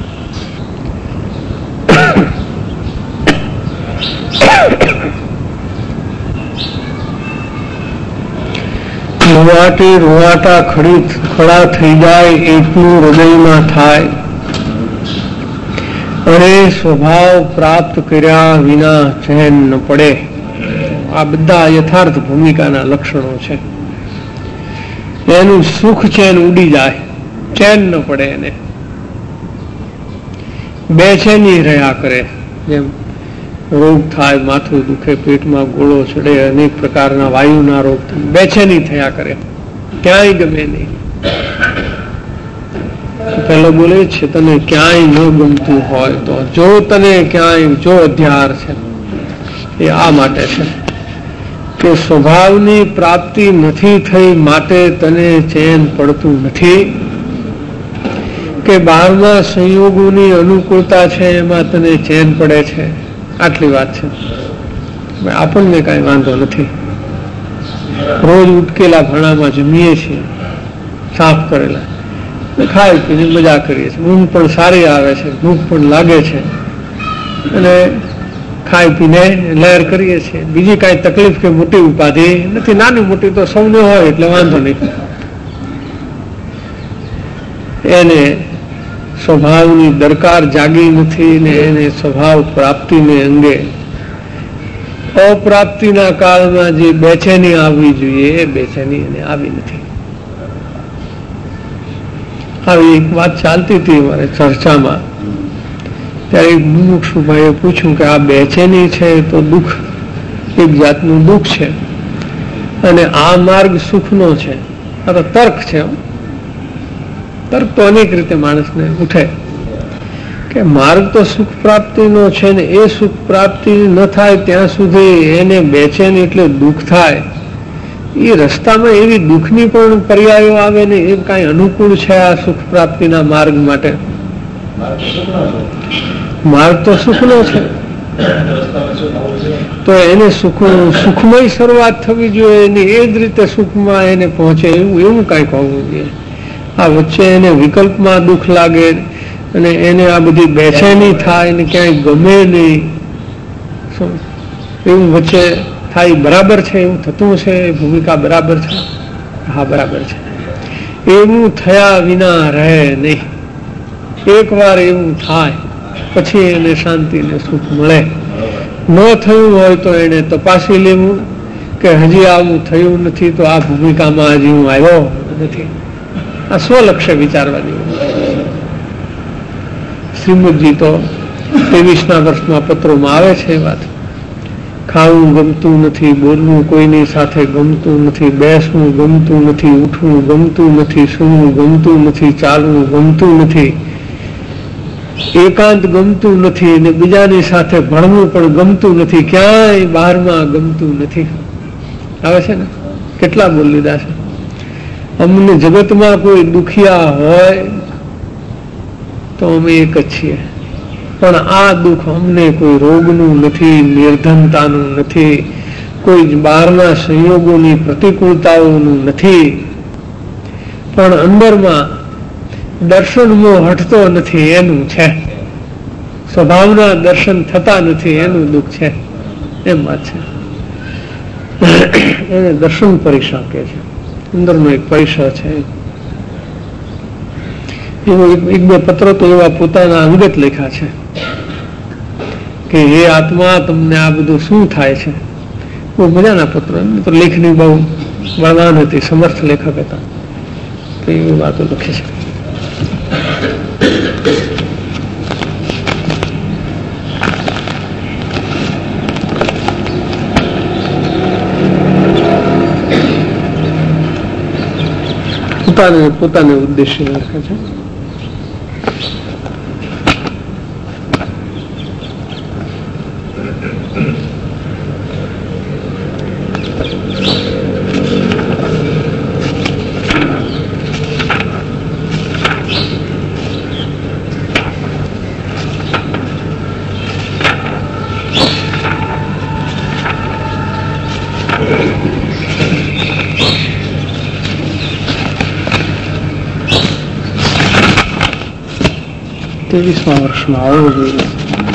રૂવાટી રૂવાટા ખડી ખડા થઈ જાય એટલું હૃદયમાં થાય, અને સ્વભાવ પ્રાપ્ત કર્યા વિના ચેન ન પડે. આ બધા યથાર્થ ભૂમિકાના લક્ષણો છે. એનું સુખ ચેન ઉડી જાય, ચેન ન પડે, એને બેચેની રહ્યા કરે. જેમ રોગ થાય, માથું દુખે, પેટમાં ગોળો ચડે, અનેક પ્રકારના વાયુના રોગ થાય, બેચેની થયા કરે, ક્યાંય ગમે નહીં. પેલો બોલે છે તને ક્યાંય ન ગમતું હોય તો જો તને ક્યાંય જો અધ્યાર છે એ આ માટે છે કે સ્વભાવની પ્રાપ્તિ નથી થઈ માટે તને ચેન પડતું નથી, કે બહારના સંયોગોની અનુકૂળતા છે એમાં તને ચેન પડે છે. આટલી વાત છે. આપણને કઈ વાંધો નથી. રોજ ઉટકેલા ભણામાં જમીએ છીએ, સાફ કરેલા, ખાઈ પીને મજા કરીએ છીએ, ઊંઘ પણ સારી આવે છે, ભૂખ પણ લાગે છે, અને ખાઈ પીને લહેર કરીએ છીએ. બીજી કાંઈ તકલીફ કે મોટી ઉપાધિ નથી. નાની મોટી તો સૌને હોય એટલે વાંધો નહીં. એને સ્વભાવની દરકાર જાગી નથી ને એને સ્વભાવ પ્રાપ્તિને અંગે અપ્રાપ્તિના કાળમાં જે બેચેની આવવી જોઈએ એ બેચેની એને આવી નથી. આવી એક વાત ચાલતી હતી મારે ચર્ચામાં, ત્યારે એક મુમુક્ષુભાઈએ પૂછ્યું કે આ બેચેની છે તો દુઃખ, એક જાતનું દુઃખ છે, અને આ માર્ગ સુખનો છે. આ તો તર્ક છે. તર્ક તો અનેક રીતે માણસને ઉઠે કે માર્ગ તો સુખ પ્રાપ્તિનો છે ને એ સુખ પ્રાપ્તિ ન થાય ત્યાં સુધી એને બેચેની એટલે દુઃખ થાય. એ રસ્તામાં એવી દુઃખની પણ પર્યાયો આવે ને એ કાંઈ અનુકૂળ છે આ સુખ પ્રાપ્તિના માર્ગ માટે? માર્ગ તો સુખનો છે, તો એને સુખ સુખમય શરૂઆત થવી જોઈએ એની, એ જ રીતે સુખમાં એને પહોંચે એવું એવું કાંઈક હોવું જોઈએ. આ વચ્ચે એને વિકલ્પમાં દુઃખ લાગે અને એને આ બધી બેચેની થાય ને ક્યાંય ગમે નહીં, એવું વચ્ચે થાય. બરાબર છે, એવું થતું છે, ભૂમિકા બરાબર છે, હા બરાબર છે. એવું થયા વિના રહે નહીં. એક વાર એવું થાય પછી એને શાંતિ ને સુખ મળે. ન થયું હોય તો એને તપાસી લેવું કે હજી આવું થયું નથી તો આ ભૂમિકામાં હજી હું આવ્યો નથી. આ સ્વલક્ષ્ય વિચારવાની. શ્રીમદજી તો ત્રેવીસના વર્ષમાં પત્રોમાં આવે છે વાત. ખાવું ગમતું નથી, બોલવું કોઈની સાથે ગમતું નથી, બેસવું ગમતું નથી, ઉઠવું ગમતું નથી, સૂવું ગમતું નથી, ચાલવું ગમતું નથી, એકાંત ગમતું નથી, અને બીજાની સાથે ભણવું પણ ગમતું નથી, ક્યાંય બહારમાં ગમતું નથી. આવે છે ને, કેટલા બોલ લીધા છે. અમને જગતમાં કોઈ દુખિયા હોય તો અમે એક જ છીએ, પણ આ દુઃખ અમને કોઈ રોગનું નથી, નિર્ધનતાનું નથી, કોઈ બહારના સંયોગોની પ્રતિકૂળતાઓનું નથી, પણ અંદરમાં દર્શનમો હટતો નથી એનું છે. સ્વભાવના દર્શન થતા નથી એનું દુઃખ છે. એમ વાત છે. એને દર્શન પરીક્ષા કહે છે. અંદરનો એક પરીક્ષા છે. એવો એક બે પત્રો તો એવા પોતાના અંગત લેખા છે કે હે આત્મા, તમને આ બધું શું થાય છે. બહુ મજાના પત્રો. એમ તો લેખની બહુ વળવાન હતી, સમર્થ લેખક હતા. તો એવી વાતો લખે છે. પોતાને પોતાને ઉદ્દેશ્ય રાખે છે. ત્રેવીસમા વર્ષમાં આવવો જોઈએ.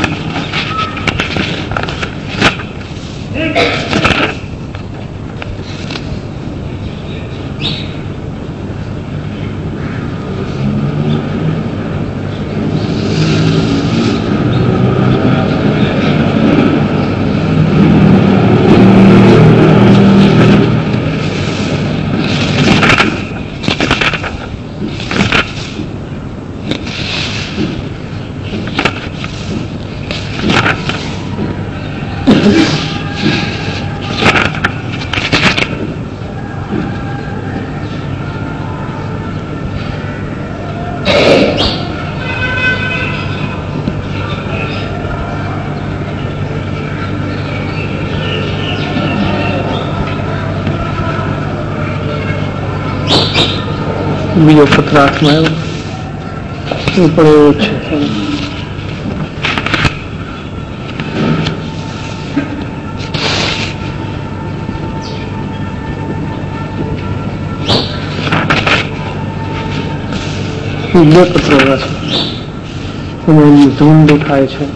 બીજો પત્ર હાથમાં આવ્યો, એ પણ એવો જ છે. બે પત્રો એવા છે અને એમની ધૂન દેખાય છે.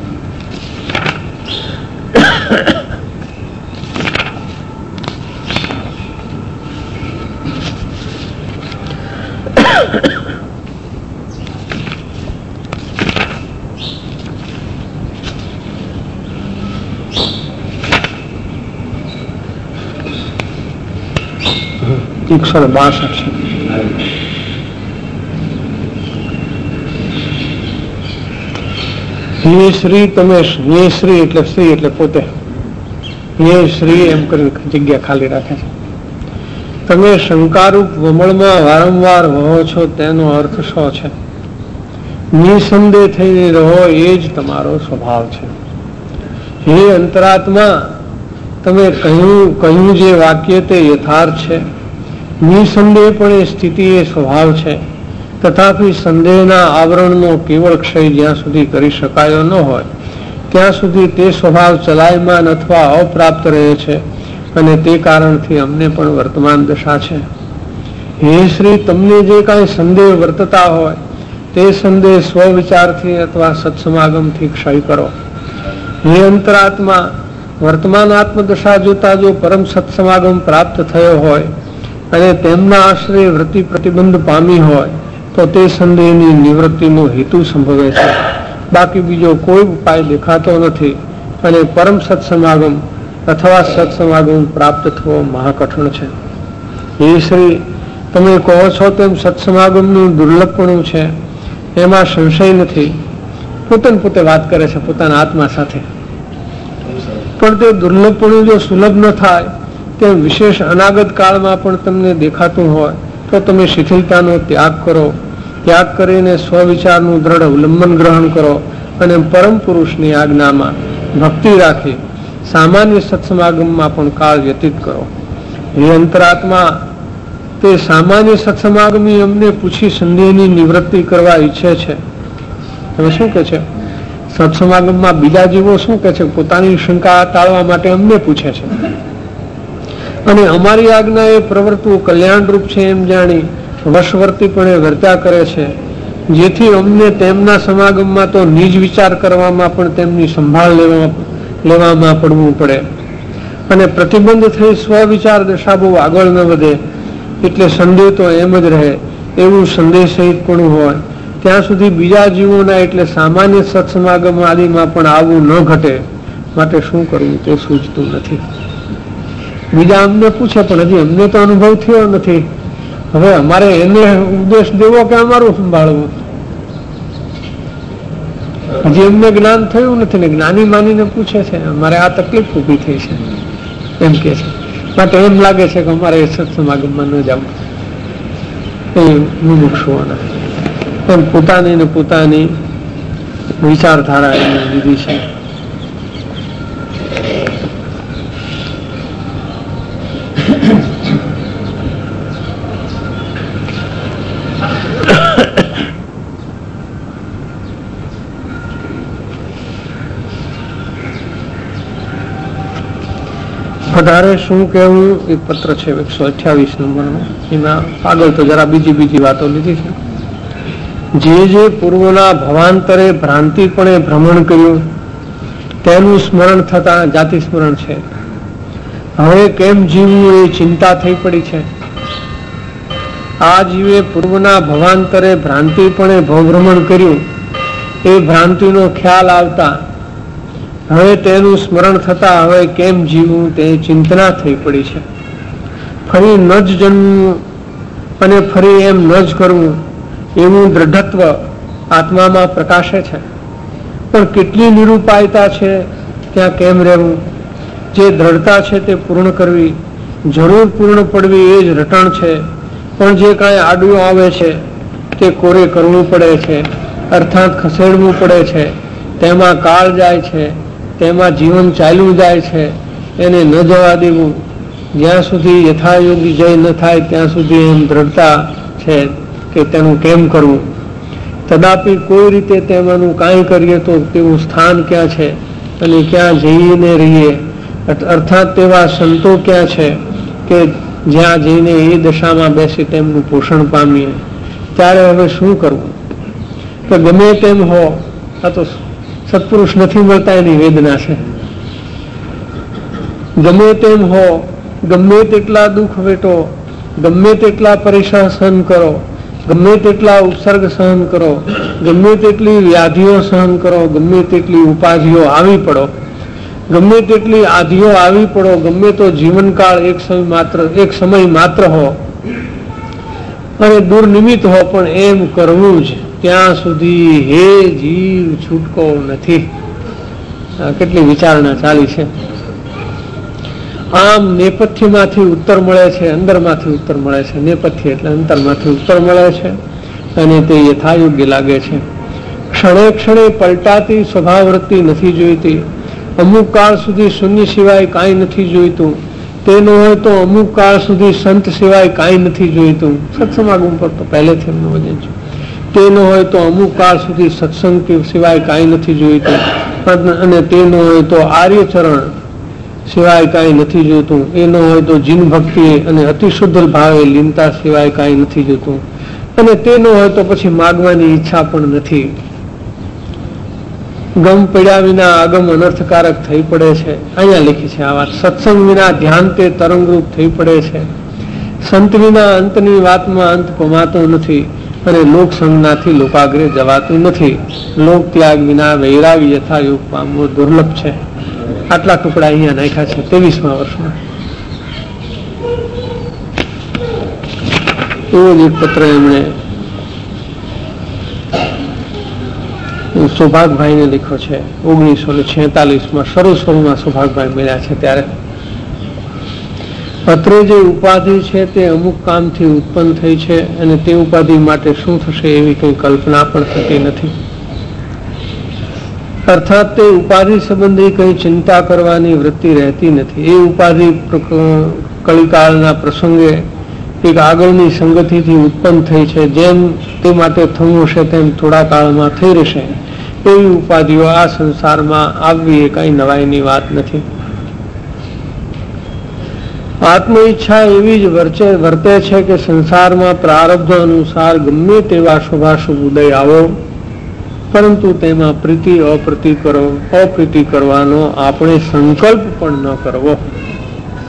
એકસો ને બાસઠ છે. હે શ્રી, તમે હે શ્રી એટલે શ્રી એટલે પોતે, હે શ્રી એમ કરી જગ્યા ખાલી રાખે છે. તમે શંકારૂપ વમળમાં વારંવાર વહો છો, તેનો અર્થ શું છે? નિસંદેહ થઈને રહો, એ જ તમારો સ્વભાવ છે. હે અંતરાત્મા, તમે કહ્યું કહ્યું જે વાક્ય તે યથાર્થ છે. નિસંદેહપણે સ્થિતિ એ સ્વભાવ છે. તથાપિ સંદેહના આવરણનો કેવળ ક્ષય જ્યાં સુધી કરી શકાયો ન હોય ત્યાં સુધી તે સ્વભાવ ચલાયમાન અથવા અપ્રાપ્ત રહે છે, અને તે કારણથી અમને પણ વર્તમાન દશા છે. હે શ્રી, તમને જે કાંઈ સંદેહ વર્તતા હોય તે સંદેહ સ્વવિચારથી અથવા સત્સમાગમથી ક્ષય કરો. હે અંતરાત્મા, વર્તમાન આત્મદશા જોતા જો પરમ સત્સમાગમ પ્રાપ્ત થયો હોય અને તેમના આશ્રય વૃત્તિ પ્રતિબંધ પામી હોય તો તે સંદેહની નિવૃત્તિનો હેતુ સંભવે છે. બાકી બીજો કોઈ ઉપાય દેખાતો નથી, અને પરમ સત્સમાગમ અથવા સત્સમાગમ પ્રાપ્ત થવો મહાકઠણ છે. હે શ્રી, તમે કહો છો તેમ સત્સમાગમનું દુર્લભપણું છે, એમાં સંશય નથી. પોતે પોતે વાત કરે છે પોતાના આત્મા સાથે. પણ તે દુર્લભપણું જો સુલભ ન થાય તેમ વિશેષ અનાગત કાળમાં પણ તમને દેખાતું હોય તો તમે શિથિલતાનો ત્યાગ કરો. ત્યાગ કરીને સ્વવિચારનું દ્રઢ અવલંબન ગ્રહણ કરો અને પરમ પુરુષની આજ્ઞામાં ભક્તિ રાખી સામાન્ય સત્સમાગમમાં પણ કાળ વ્યતીત કરો. હે અંતરાત્મા, તે સામાન્ય સત્સમાગમી અમને પૂછી સંદેહની નિવૃત્તિ કરવા ઈચ્છે છે. તમે શું કે છે? સત્સમાગમમાં બીજા જીવો શું કે છે? પોતાની શંકા ટાળવા માટે અમને પૂછે છે, અને અમારી આજ્ઞા એ પ્રવૃત્તિઓ કલ્યાણરૂપ છે એમ જાણી વશવર્તીપણે વર્ત્યા કરે છે, જેથી અમને તેમના સમાગમમાં તો નિજ વિચાર કરવામાં પણ તેમની સંભાળ લેવા લેવામાં પડવું પડે. અને પ્રતિબંધ થઈ સ્વવિચાર દશા બહુ આગળ ન વધે એટલે સંદેહ તો એમ જ રહે એવું સંદેહ સહિત પણ હોય ત્યાં સુધી બીજા જીવોના એટલે સામાન્ય સત્સમાગમ આદિમાં પણ આવું ન ઘટે માટે શું કરવું તે સૂચતું નથી. બીજા અમને પૂછે પણ હજી અમને તો અનુભવ થયો નથી, હવે અમારે એને ઉપદેશ દેવો કે અમારું સંભાળવું? હજી એમને જ્ઞાન થયું નથી ને જ્ઞાની માનીને પૂછે છે અમારે આ તકલીફ ઊભી થઈ છે એમ કે છે. માટે એમ લાગે છે કે અમારે સત્સમાગમમાં ન જવું એ મુમુક્ષુઓના એમ પોતાની ને પોતાની વિચારધારા એને લીધી છે. વધારે શું કહેવું એ પત્ર છે એકસો અઠ્યાવીસ નંબરનો. એમાં આગળ તો જરા બીજી બીજી વાતો લીધી છે. જે જે પૂર્વના ભવાંતરે ભ્રાંતિપણે ભ્રમણ કર્યું તેનું સ્મરણ થતા જાતિ સ્મરણ છે. હવે કેમ જીવવું એ ચિંતા થઈ પડી છે. આ જીવે પૂર્વના ભવાંતરે ભ્રાંતિપણે ભવભ્રમણ કર્યું એ ભ્રાંતિનો ખ્યાલ આવતા હવે તેનું સ્મરણ થતા હવે કેમ જીવવું તે ચિંતના થઈ પડી છે. ફરી ન જ જન્મવું અને ફરી એમ ન જ કરવું એવું દ્રઢત્વ આત્મામાં પ્રકાશે છે. પણ કેટલી નિરૂપાયતા છે ત્યાં કેમ રહેવું? જે દ્રઢતા છે તે પૂર્ણ કરવી, જરૂર પૂર્ણ પડવી એ જ રટણ છે. પણ જે કાંઈ આડું આવે છે તે કોરે કરવું પડે છે, અર્થાત ખસેડવું પડે છે. તેમાં કાળ જાય છે, તેમાં જીવન ચાલ્યું જાય છે, એને ન જવા દેવું. જ્યાં સુધી યથાયોગી જય ન થાય ત્યાં સુધી એમ દ્રઢતા છે કે તેનું કેમ કરવું. તદાપી કોઈ રીતે તેમાંનું કાંઈ કરીએ તો તેવું સ્થાન ક્યાં છે અને ક્યાં જઈને રહીએ, અર્થાત તેવા સંતો ક્યાં છે કે જ્યાં જઈને એ દશામાં બેસી તેમનું પોષણ પામીએ. ત્યારે હવે શું કરવું? કે ગમે તેમ હો, આ તો સત્પુરુષ નથી મળતા એની વેદના છે. ગમે તેમ હો, ગમે તેટલા દુઃખ વેઠો, ગમે તેટલા પરેશાન સહન કરો, ગમે તેટલા ઉપસર્ગ સહન કરો, ગમે તેટલી વ્યાધિઓ સહન કરો, ગમે તેટલી ઉપાધિઓ આવી પડો, ગમે તેટલી આધિઓ આવી પડો, ગમે તો જીવનકાળ એક સમય માત્ર એક સમય માત્ર હો અને દુર્નિમિત્ત હો, પણ એમ કરવું જ ત્યાં સુધી હે જીવ છૂટકો નથી. કેટલી વિચારણા ચાલી છે. આમ નેપથ્યમાંથી ઉત્તર મળે છે, અંદરમાંથી ઉત્તર મળે છે. નેપથ્ય એટલે અંતરમાંથી ઉત્તર મળે છે અને તે યથાયોગ્ય લાગે છે. ક્ષણે ક્ષણે પલટાતી સ્વભાવવૃત્તિ નથી જોઈતી. અમુક કાળ સુધી શૂન્ય સિવાય કાંઈ નથી જોઈતું. તે ન હોય તો અમુક કાળ સુધી સંત સિવાય કાંઈ નથી જોઈતું. સત્સમાગમ પર તો પહેલેથી એમનું વજન છે. તે ન હોય તો અમુક કાળ સુધી સત્સંગ સિવાય કાંઈ નથી જોઈતું. અને તે ન હોય તો આર્યચરણ સિવાય કાંઈ નથી જોતું. એ ન હોય તો જીન ભક્તિ અને અતિશુદ્ધ ભાવે લીનતા સિવાય કાંઈ નથી જોતું. અને તે ન હોય તો પછી માગવાની ઈચ્છા પણ નથી. ગમ પડ્યા વિના આગમ અનર્થકારક થઈ પડે છે. અહીંયા લખી છે આ વાત. સત્સંગ વિના ધ્યાન તે તરંગરૂપ થઈ પડે છે. સંત વિના અંતની વાતમાં અંત પમાતો નથી અને લોક સંજ્ઞાથી લોકાગ્રે જવાતું નથી. લોક ત્યાગ વિના વૈરાગી યથાયોગ પામવો દુર્લભ છે. આટલા ટુકડા અહીંયા નાખ્યા છે ત્રેવીસમા વર્ષમાં. એવો જ એક પત્ર એમણે સૌભાગભાઈને લખ્યો છે ઓગણીસો ને છેતાલીસમાં શરૂ શરૂમાં સૌભાગભાઈ મળ્યા છે ત્યારે. પત્રે જે ઉપાધિ છે તે અમુક કામથી ઉત્પન્ન થઈ છે અને તે ઉપાધિ માટે શું થશે એવી કઈ કલ્પના પણ થતી નથી. અર્થાત તે ઉપાધિ સંબંધી કઈ ચિંતા કરવાની વૃત્તિ રહેતી નથી. એ ઉપાધિ કલિકાળના પ્રસંગે એક આગળની સંગતિથી ઉત્પન્ન થઈ છે. જેમ તે માટે થવું હશે તેમ થોડા કાળમાં થઈ રહેશે. એવી ઉપાધિઓ આ સંસારમાં આવવી એ કઈ નવાઈની વાત નથી. આત્મ ઈચ્છા એવી જ વર્ચે વર્તે છે કે સંસારમાં પ્રારબ્ધ અનુસાર ગમે તેવા શુભાશુભ ઉદય આવો, પરંતુ તેમાં પ્રીતિ અપ્રીતિ કરો અપ્રીતિ કરવાનો આપણે સંકલ્પ પણ ન કરવો.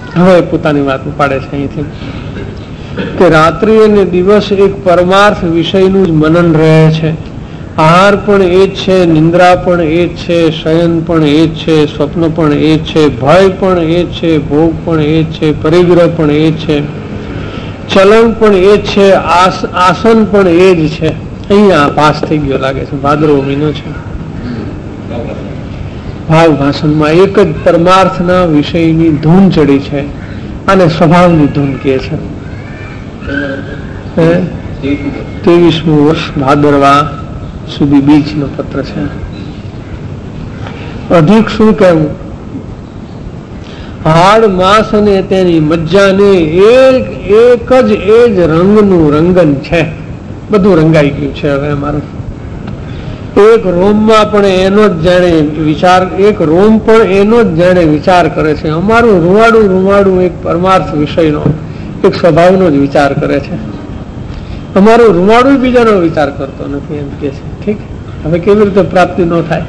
હવે પોતાની વાત ઉપાડે છે અહીંથી કે રાત્રિ અને દિવસ એક પરમાર્થ વિષયનું જ મનન રહે છે. આહાર પણ એ જ છે, નિંદ્રા પણ એ જ છે, શયન પણ એ જ છે, સ્વપ્ન પણ એ જ છે, ભય પણ એ જ છે, ભોગ પણ એ જ છે, પરિગ્રહ પણ એ જ છે, ચલન પણ એ જ છે, આસન પણ એ જ છે. અહીંયા પાસ થઈ ગયો લાગે છે, ભાદરવો મહિનો છે. ભાવ ભાષણમાં એક જ પરમાર્થના વિષયની ધૂન ચડી છે અને સ્વભાવની ધૂન કહે છે. ત્રેવીસમું વર્ષ ભાદરવા સુધી બીજનો પત્ર છે. અધિક શું કહેવું? હાડ માંસ અને તેની મજ્જાને એક એક જ એ જ રંગનું રંગન છે. બધું રંગાઈ ગયું છે હવે અમારું. એક રોમમાં પણ એનો જ જાણે વિચાર, એક રોમ પણ એનો જ જાણે વિચાર કરે છે. અમારું રૂવાડું રૂવાડું એક પરમાર્થ વિષયનો, એક સ્વભાવનો જ વિચાર કરે છે. અમારું રૂવાડું બીજાનો વિચાર કરતો નથી એમ કે છે. ઠીક, હવે કેવી રીતે પ્રાપ્તિ ન થાય?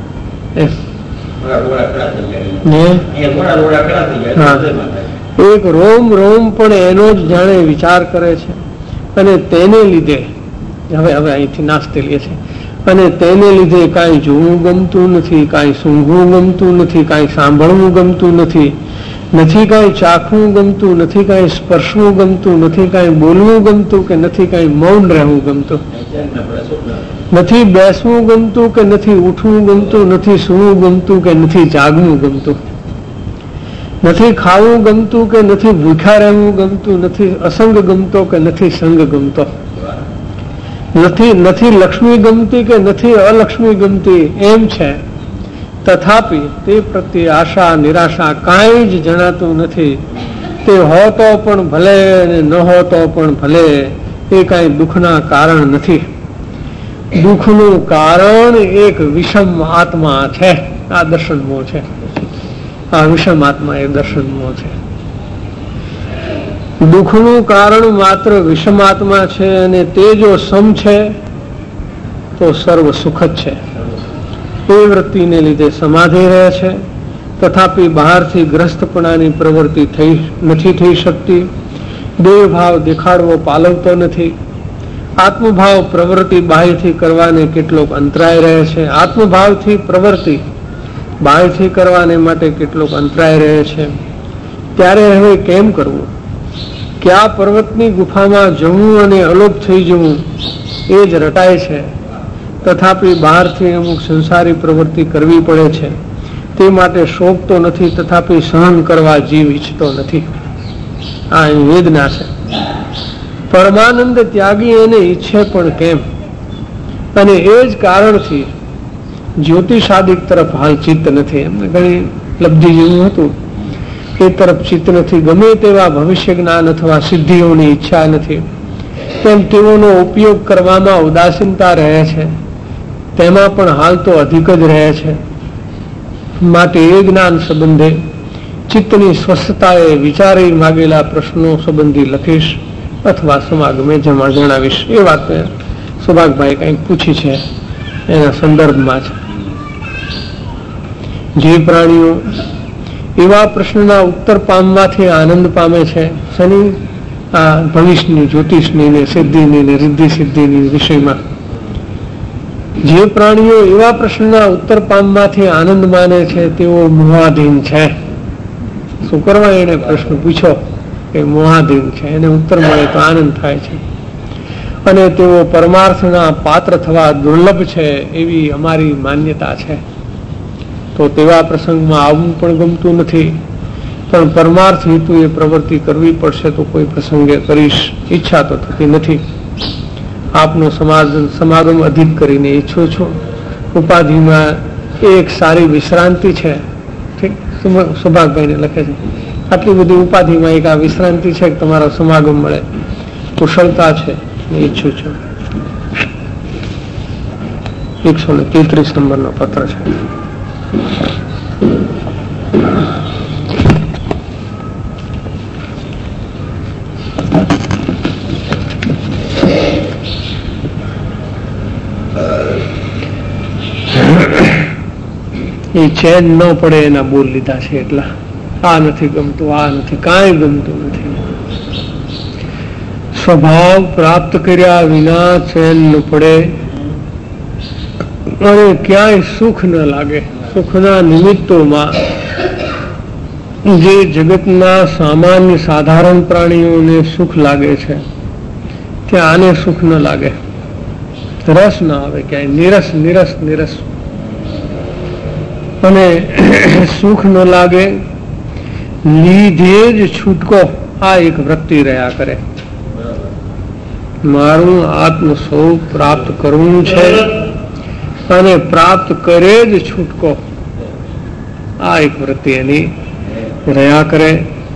એક રોમ રોમ પણ એનો જ જાણે વિચાર કરે છે અને તેને લીધે હવે હવે અહીંથી નાસ્તે લે છે અને તેને લીધે કાંઈ જોવું ગમતું નથી, કાંઈ સૂંઘવું ગમતું નથી, કાંઈ સાંભળવું ગમતું નથી, નથી કાંઈ ચાખવું ગમતું નથી, કાંઈ સ્પર્શવું ગમતું નથી, કાંઈ બોલવું ગમતું કે નથી, કાંઈ મૌન રહેવું ગમતું નથી, બેસવું ગમતું કે નથી, ઉઠવું ગમતું નથી, સૂવું ગમતું કે નથી, જાગવું ગમતું નથી, ખાવું ગમતું કે નથી, ભૂખ્યા રહેવું ગમતું નથી, અસંગ ગમતો કે નથી, સંગ ગમતો નથી, નથી લક્ષ્મી ગમતી કે નથી અલક્ષ્મી ગમતી એમ છે. તથાપિ તે પ્રત્યે આશા નિરાશા કાંઈ જ જણાતું નથી. તે હોતો પણ ભલે અને ન હોતો પણ ભલે, એ કાંઈ દુઃખના કારણ નથી. દુઃખનું કારણ એક વિષમ આત્મા છે. આ દર્શન મોહ છે. આ વિષમ આત્મા એ દર્શન મોહ છે. દુઃખનું કારણ માત્ર વિષમાત્મા છે અને તે જો સમ છે તો સર્વ સુખ જ છે. એ વૃત્તિને લીધે સમાધિ રહે છે. તથાપિ બહારથી ગ્રસ્તપણાની પ્રવૃત્તિ થઈ નથી થઈ શકતી. દેહ ભાવ દેખાડવો પાલવતો નથી. આત્મભાવ પ્રવૃત્તિ બાહ્યથી કરવાને કેટલોક અંતરાય રહે છે. આત્મભાવથી પ્રવૃત્તિ બાહ્યથી કરવાને માટે કેટલોક અંતરાય રહે છે. ત્યારે હવે કેમ કરવું? ક્યાં પર્વતની ગુફામાં જવું અને અલોપ થઈ જવું એ જ રટાય છે. તથાપિ બહારથી અમુક સંસારી પ્રવૃત્તિ કરવી પડે છે. તે માટે શોક તો નથી, તથાપિ સહન કરવા જીવ ઈચ્છતો નથી. આ વેદના છે. પરમાનંદ ત્યાગી એને ઈચ્છે પણ કેમ? અને એ જ કારણથી જ્યોતિષાદિક તરફ હાલ ચિત્ત નથી. એમને ઘણી લબ્ધિ જેવું હતું એ તરફ ચિત્ત નથી. ગમે તેવા ભવિષ્ય જ્ઞાન અથવા સિદ્ધિઓની ઈચ્છા નથી. તેમ તેઓનો ઉપયોગ કરવામાં ઉદાસીનતા રહે છે. તેમાં પણ હાલ તો અધિક જ રહે છે. માટે એ જ્ઞાન સંબંધે ચિત્તની સ્વસ્થતાએ વિચારી માગેલા પ્રશ્નો સંબંધી લખીશ અથવા સમાગમે જમા જણાવીશ. એ વાત સુભાગભાઈ કંઈક પૂછી છે એના સંદર્ભમાં છે. જે પ્રાણીઓ એવા પ્રશ્નના ઉત્તર પામવાથી આનંદ પામે છે, શનિ આ ભવિષ્યની જ્યોતિષની ને સિદ્ધિની ને રિદ્ધિ સિદ્ધિની વિષયમાં, જે પ્રાણીઓ એવા પ્રશ્નના ઉત્તર પામવાથી આનંદ માને છે તેઓ મોહાધીન છે. શું કરવા? એને પ્રશ્ન પૂછો કે મોહાધીન છે, એને ઉત્તર મળે તો આનંદ થાય છે. અને તેઓ પરમાર્થના પાત્ર થવા દુર્લભ છે એવી અમારી માન્યતા છે. તો તેવા પ્રસંગમાં આવવું પણ ગમતું નથી, પણ પરમાર્થ હેતુ એ પ્રવૃત્તિ કરવી પડશે તો કોઈ પ્રસંગે કરીશ. ઈચ્છા તો થતી નથી. આપનો સમાગમ સમાગમ અધિક કરીને ઈચ્છું છું. ઉપાધિમાં એક સારી વિશ્રાંતિ છે. ઠીક, સુભાગભાઈને લખે છે આટલી બધી ઉપાધિમાં એક આ વિશ્રાંતિ છે કે તમારો સમાગમ મળે, કુશળતા છે, ઈચ્છું છું. એકસો ને તેત્રીસ નંબરનો પત્ર છે. એ ચેન ન પડે એના બોલ લીધા છે એટલા. આ નથી ગમતું, આ નથી, કાંઈ ગમતું નથી. સ્વભાવ પ્રાપ્ત કર્યા વિના ચેન ન પડે અને ક્યાંય સુખ ન લાગે. સુખના નિમિત્તોમાં જે જગતના સામાન્ય સાધારણ પ્રાણીઓને સુખ લાગે છે ત્યાં આને સુખ ન લાગે, રસ ના આવે ક્યાંય, નિરસ નિરસ નિરસ. અને સુખ ન લાગે, લીધે જ છૂટકો, આ એક વૃત્તિ રહ્યા કરે. મારું આત્મ સ્વરૂપ પ્રાપ્ત કરવું છે અને પ્રાપ્ત કરે જ છૂટકો, આ એક વૃત્તિ એની રહ્યા કરે.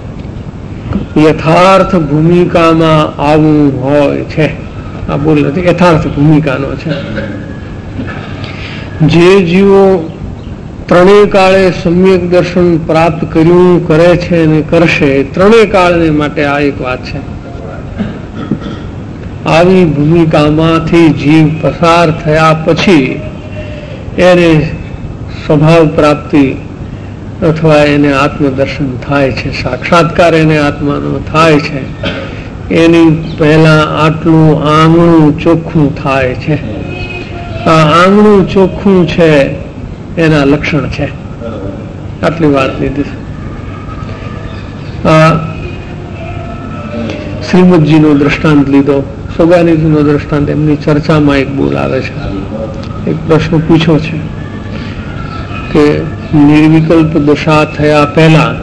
યથાર્થ ભૂમિકામાં આવવું હોય છે, આ બોલ નથી, યથાર્થ ભૂમિકાનો છે. જે જીવો ત્રણેય કાળે સમ્યક દર્શન પ્રાપ્ત કર્યું, કરે છે અને કરશે, ત્રણેય કાળને માટે આ એક વાત છે. આવી ભૂમિકામાંથી જીવ પસાર થયા પછી એને સ્વભાવ પ્રાપ્તિ અથવા એને આત્મદર્શન થાય છે, સાક્ષાત્કાર એને આત્માનો થાય છે. એની પહેલા આટલું આંગણું ચોખ્ખું થાય છે. આ આંગણું ચોખ્ખું છે એના લક્ષણ છે. આટલી વાત લીધી. આ શ્રીમદજીનો દ્રષ્ટાંત લીધો, સોગાનીજીનો દ્રષ્ટાંત. એમની ચર્ચામાં એક બોલ આવે છે, એક પ્રશ્ન પૂછ્યો છે કે નિર્વિકલ્પ દશા થયા પહેલા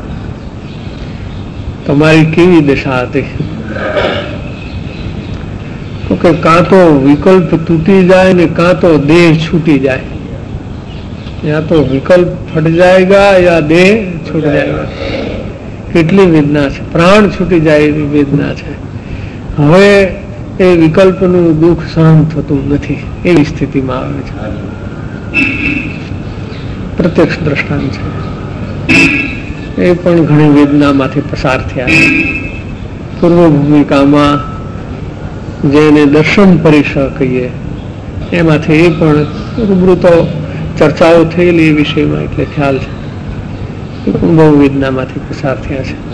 તમારી કેવી દશા હતી? તો કે કાં તો વિકલ્પ તૂટી જાય ને કાં તો દેહ છૂટી જાય. યા તો વિકલ્પ ફટ જાયગા યા દેહ છૂટ જાયગા. કેટલી વેદના છે, પ્રાણ છૂટી જાય એવી વેદના છે. હવે એ વિકલ્પનું દુઃખ સહન થતું નથી, એવી સ્થિતિમાં આવે છે. પ્રત્યક્ષ દ્રષ્ટાંત છે. એ પણ ઘણી વેદનામાંથી પસાર થયા. પૂર્વ ભૂમિકામાં જેને દર્શન પરિસર કહીએ એમાંથી એ પણ રૂબરૂ તો ચર્ચાઓ થયેલી એ વિષયમાં, એટલે ખ્યાલ છે. એ પણ બહુ વેદનામાંથી પસાર થયા છે.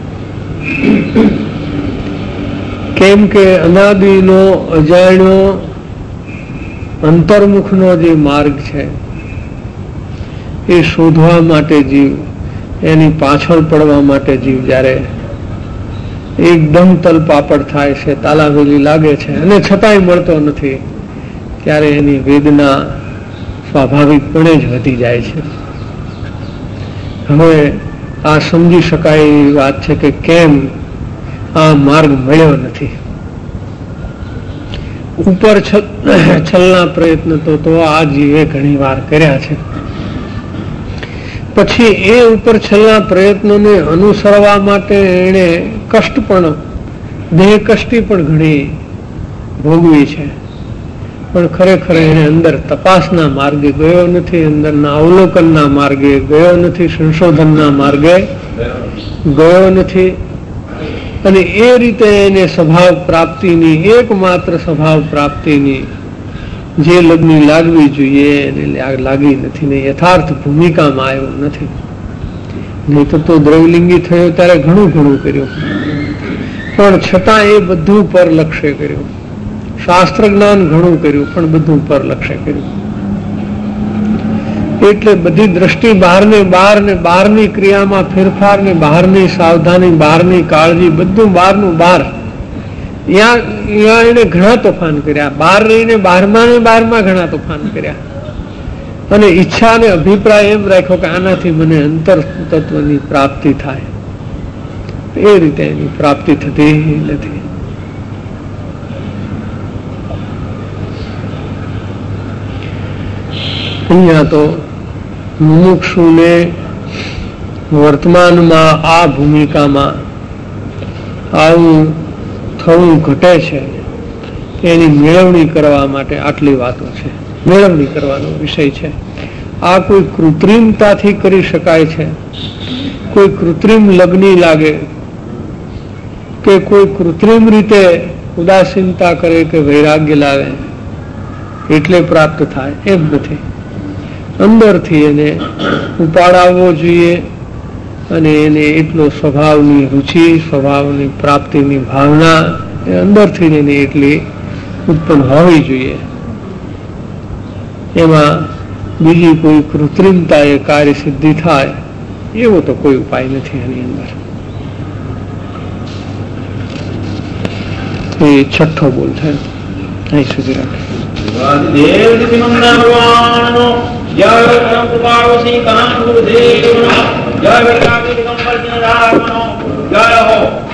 કેમ કે અનાદિનો અજાણ્યો અંતર્મુખનો જે માર્ગ છે એ શોધવા માટે જીવ, એની પાછળ પડવા માટે જીવ જ્યારે એકદમ તલપાપડ થાય છે, તાલાવેલી લાગે છે અને છતાંય મળતો નથી, ત્યારે એની વેદના સ્વાભાવિકપણે જ વધી જાય છે. હવે આ સમજી શકાય એવી વાત છે કે કેમ આ માર્ગ મળ્યો નથી. ઉપર છલના પ્રયત્ન તો તો આ જીવે ઘણી વાર કર્યા છે. પછી એ ઉપર છલના પ્રયત્નોને અનુસરવા માટે એને કષ્ટ પણ, દેહ કષ્ટી પણ ઘણી ભોગવી છે. પણ ખરેખર એને અંદર તપાસના માર્ગે ગયો નથી, અંદરના અવલોકનના માર્ગે ગયો નથી, સંશોધનના માર્ગે ગયો નથી. અને એ રીતે એને સ્વભાવ પ્રાપ્તિની, એકમાત્ર સ્વભાવ પ્રાપ્તિની જે લગ્ની લાગવી જોઈએ એને લાગી નથી, ને યથાર્થ ભૂમિકામાં આવ્યો નથી. નહીં તો તો દ્રવલિંગી થયો ત્યારે ઘણું ઘણું કર્યું, પણ છતાં એ બધું પર લક્ષ્ય કર્યું. શાસ્ત્ર જ્ઞાન ઘણું કર્યું પણ બધું પર લક્ષ્ય કર્યું. એટલે બધી દ્રષ્ટિ બહાર ને બહાર ને બહારની ક્રિયામાં ફેરફાર ને બહારની સાવધાની, બહારની કાળજી, બધું બહારનું બહાર. એને ઘણા તોફાન કર્યા, બહાર રહીને બહારમાં ને બહારમાં ઘણા તોફાન કર્યા. અને ઈચ્છા અને અભિપ્રાય એમ રાખ્યો કે આનાથી મને અંતર તત્વની પ્રાપ્તિ થાય. એ રીતે એની પ્રાપ્તિ થતી નથી. અહીંયા તો મુમુક્ષુને વર્તમાનમાં આ ભૂમિકામાં આવું થવું ઘટે છે, એની મેળવણી કરવા માટે આટલી વાતો છે. મેળવણી કરવાનો વિષય છે. આ કોઈ કૃત્રિમતાથી કરી શકાય છે? કોઈ કૃત્રિમ લગ્ની લાગે કે કોઈ કૃત્રિમ રીતે ઉદાસીનતા કરે કે વૈરાગ્ય લાવે એટલે પ્રાપ્ત થાય એમ નથી. અંદરથી એને ઉપાડાવવો જોઈએ, અને એને એટલો સ્વભાવની રુચિ, સ્વભાવની પ્રાપ્તિની ભાવના એ અંદરથી એને એટલી ઉત્પન્ન હોવી જોઈએ. એમાં બીજી કોઈ કૃત્રિમતા એ કાર્ય સિદ્ધિ થાય એવો તો કોઈ ઉપાય નથી એની અંદર. એ છઠ્ઠો બોલ થયો. અહીં સુધી રાખે. જય પરમ કૃપાળુ શ્રી કાનપુર દેવનો જય વેદાંતિ દિગંબર જનાર્દનો જય હો.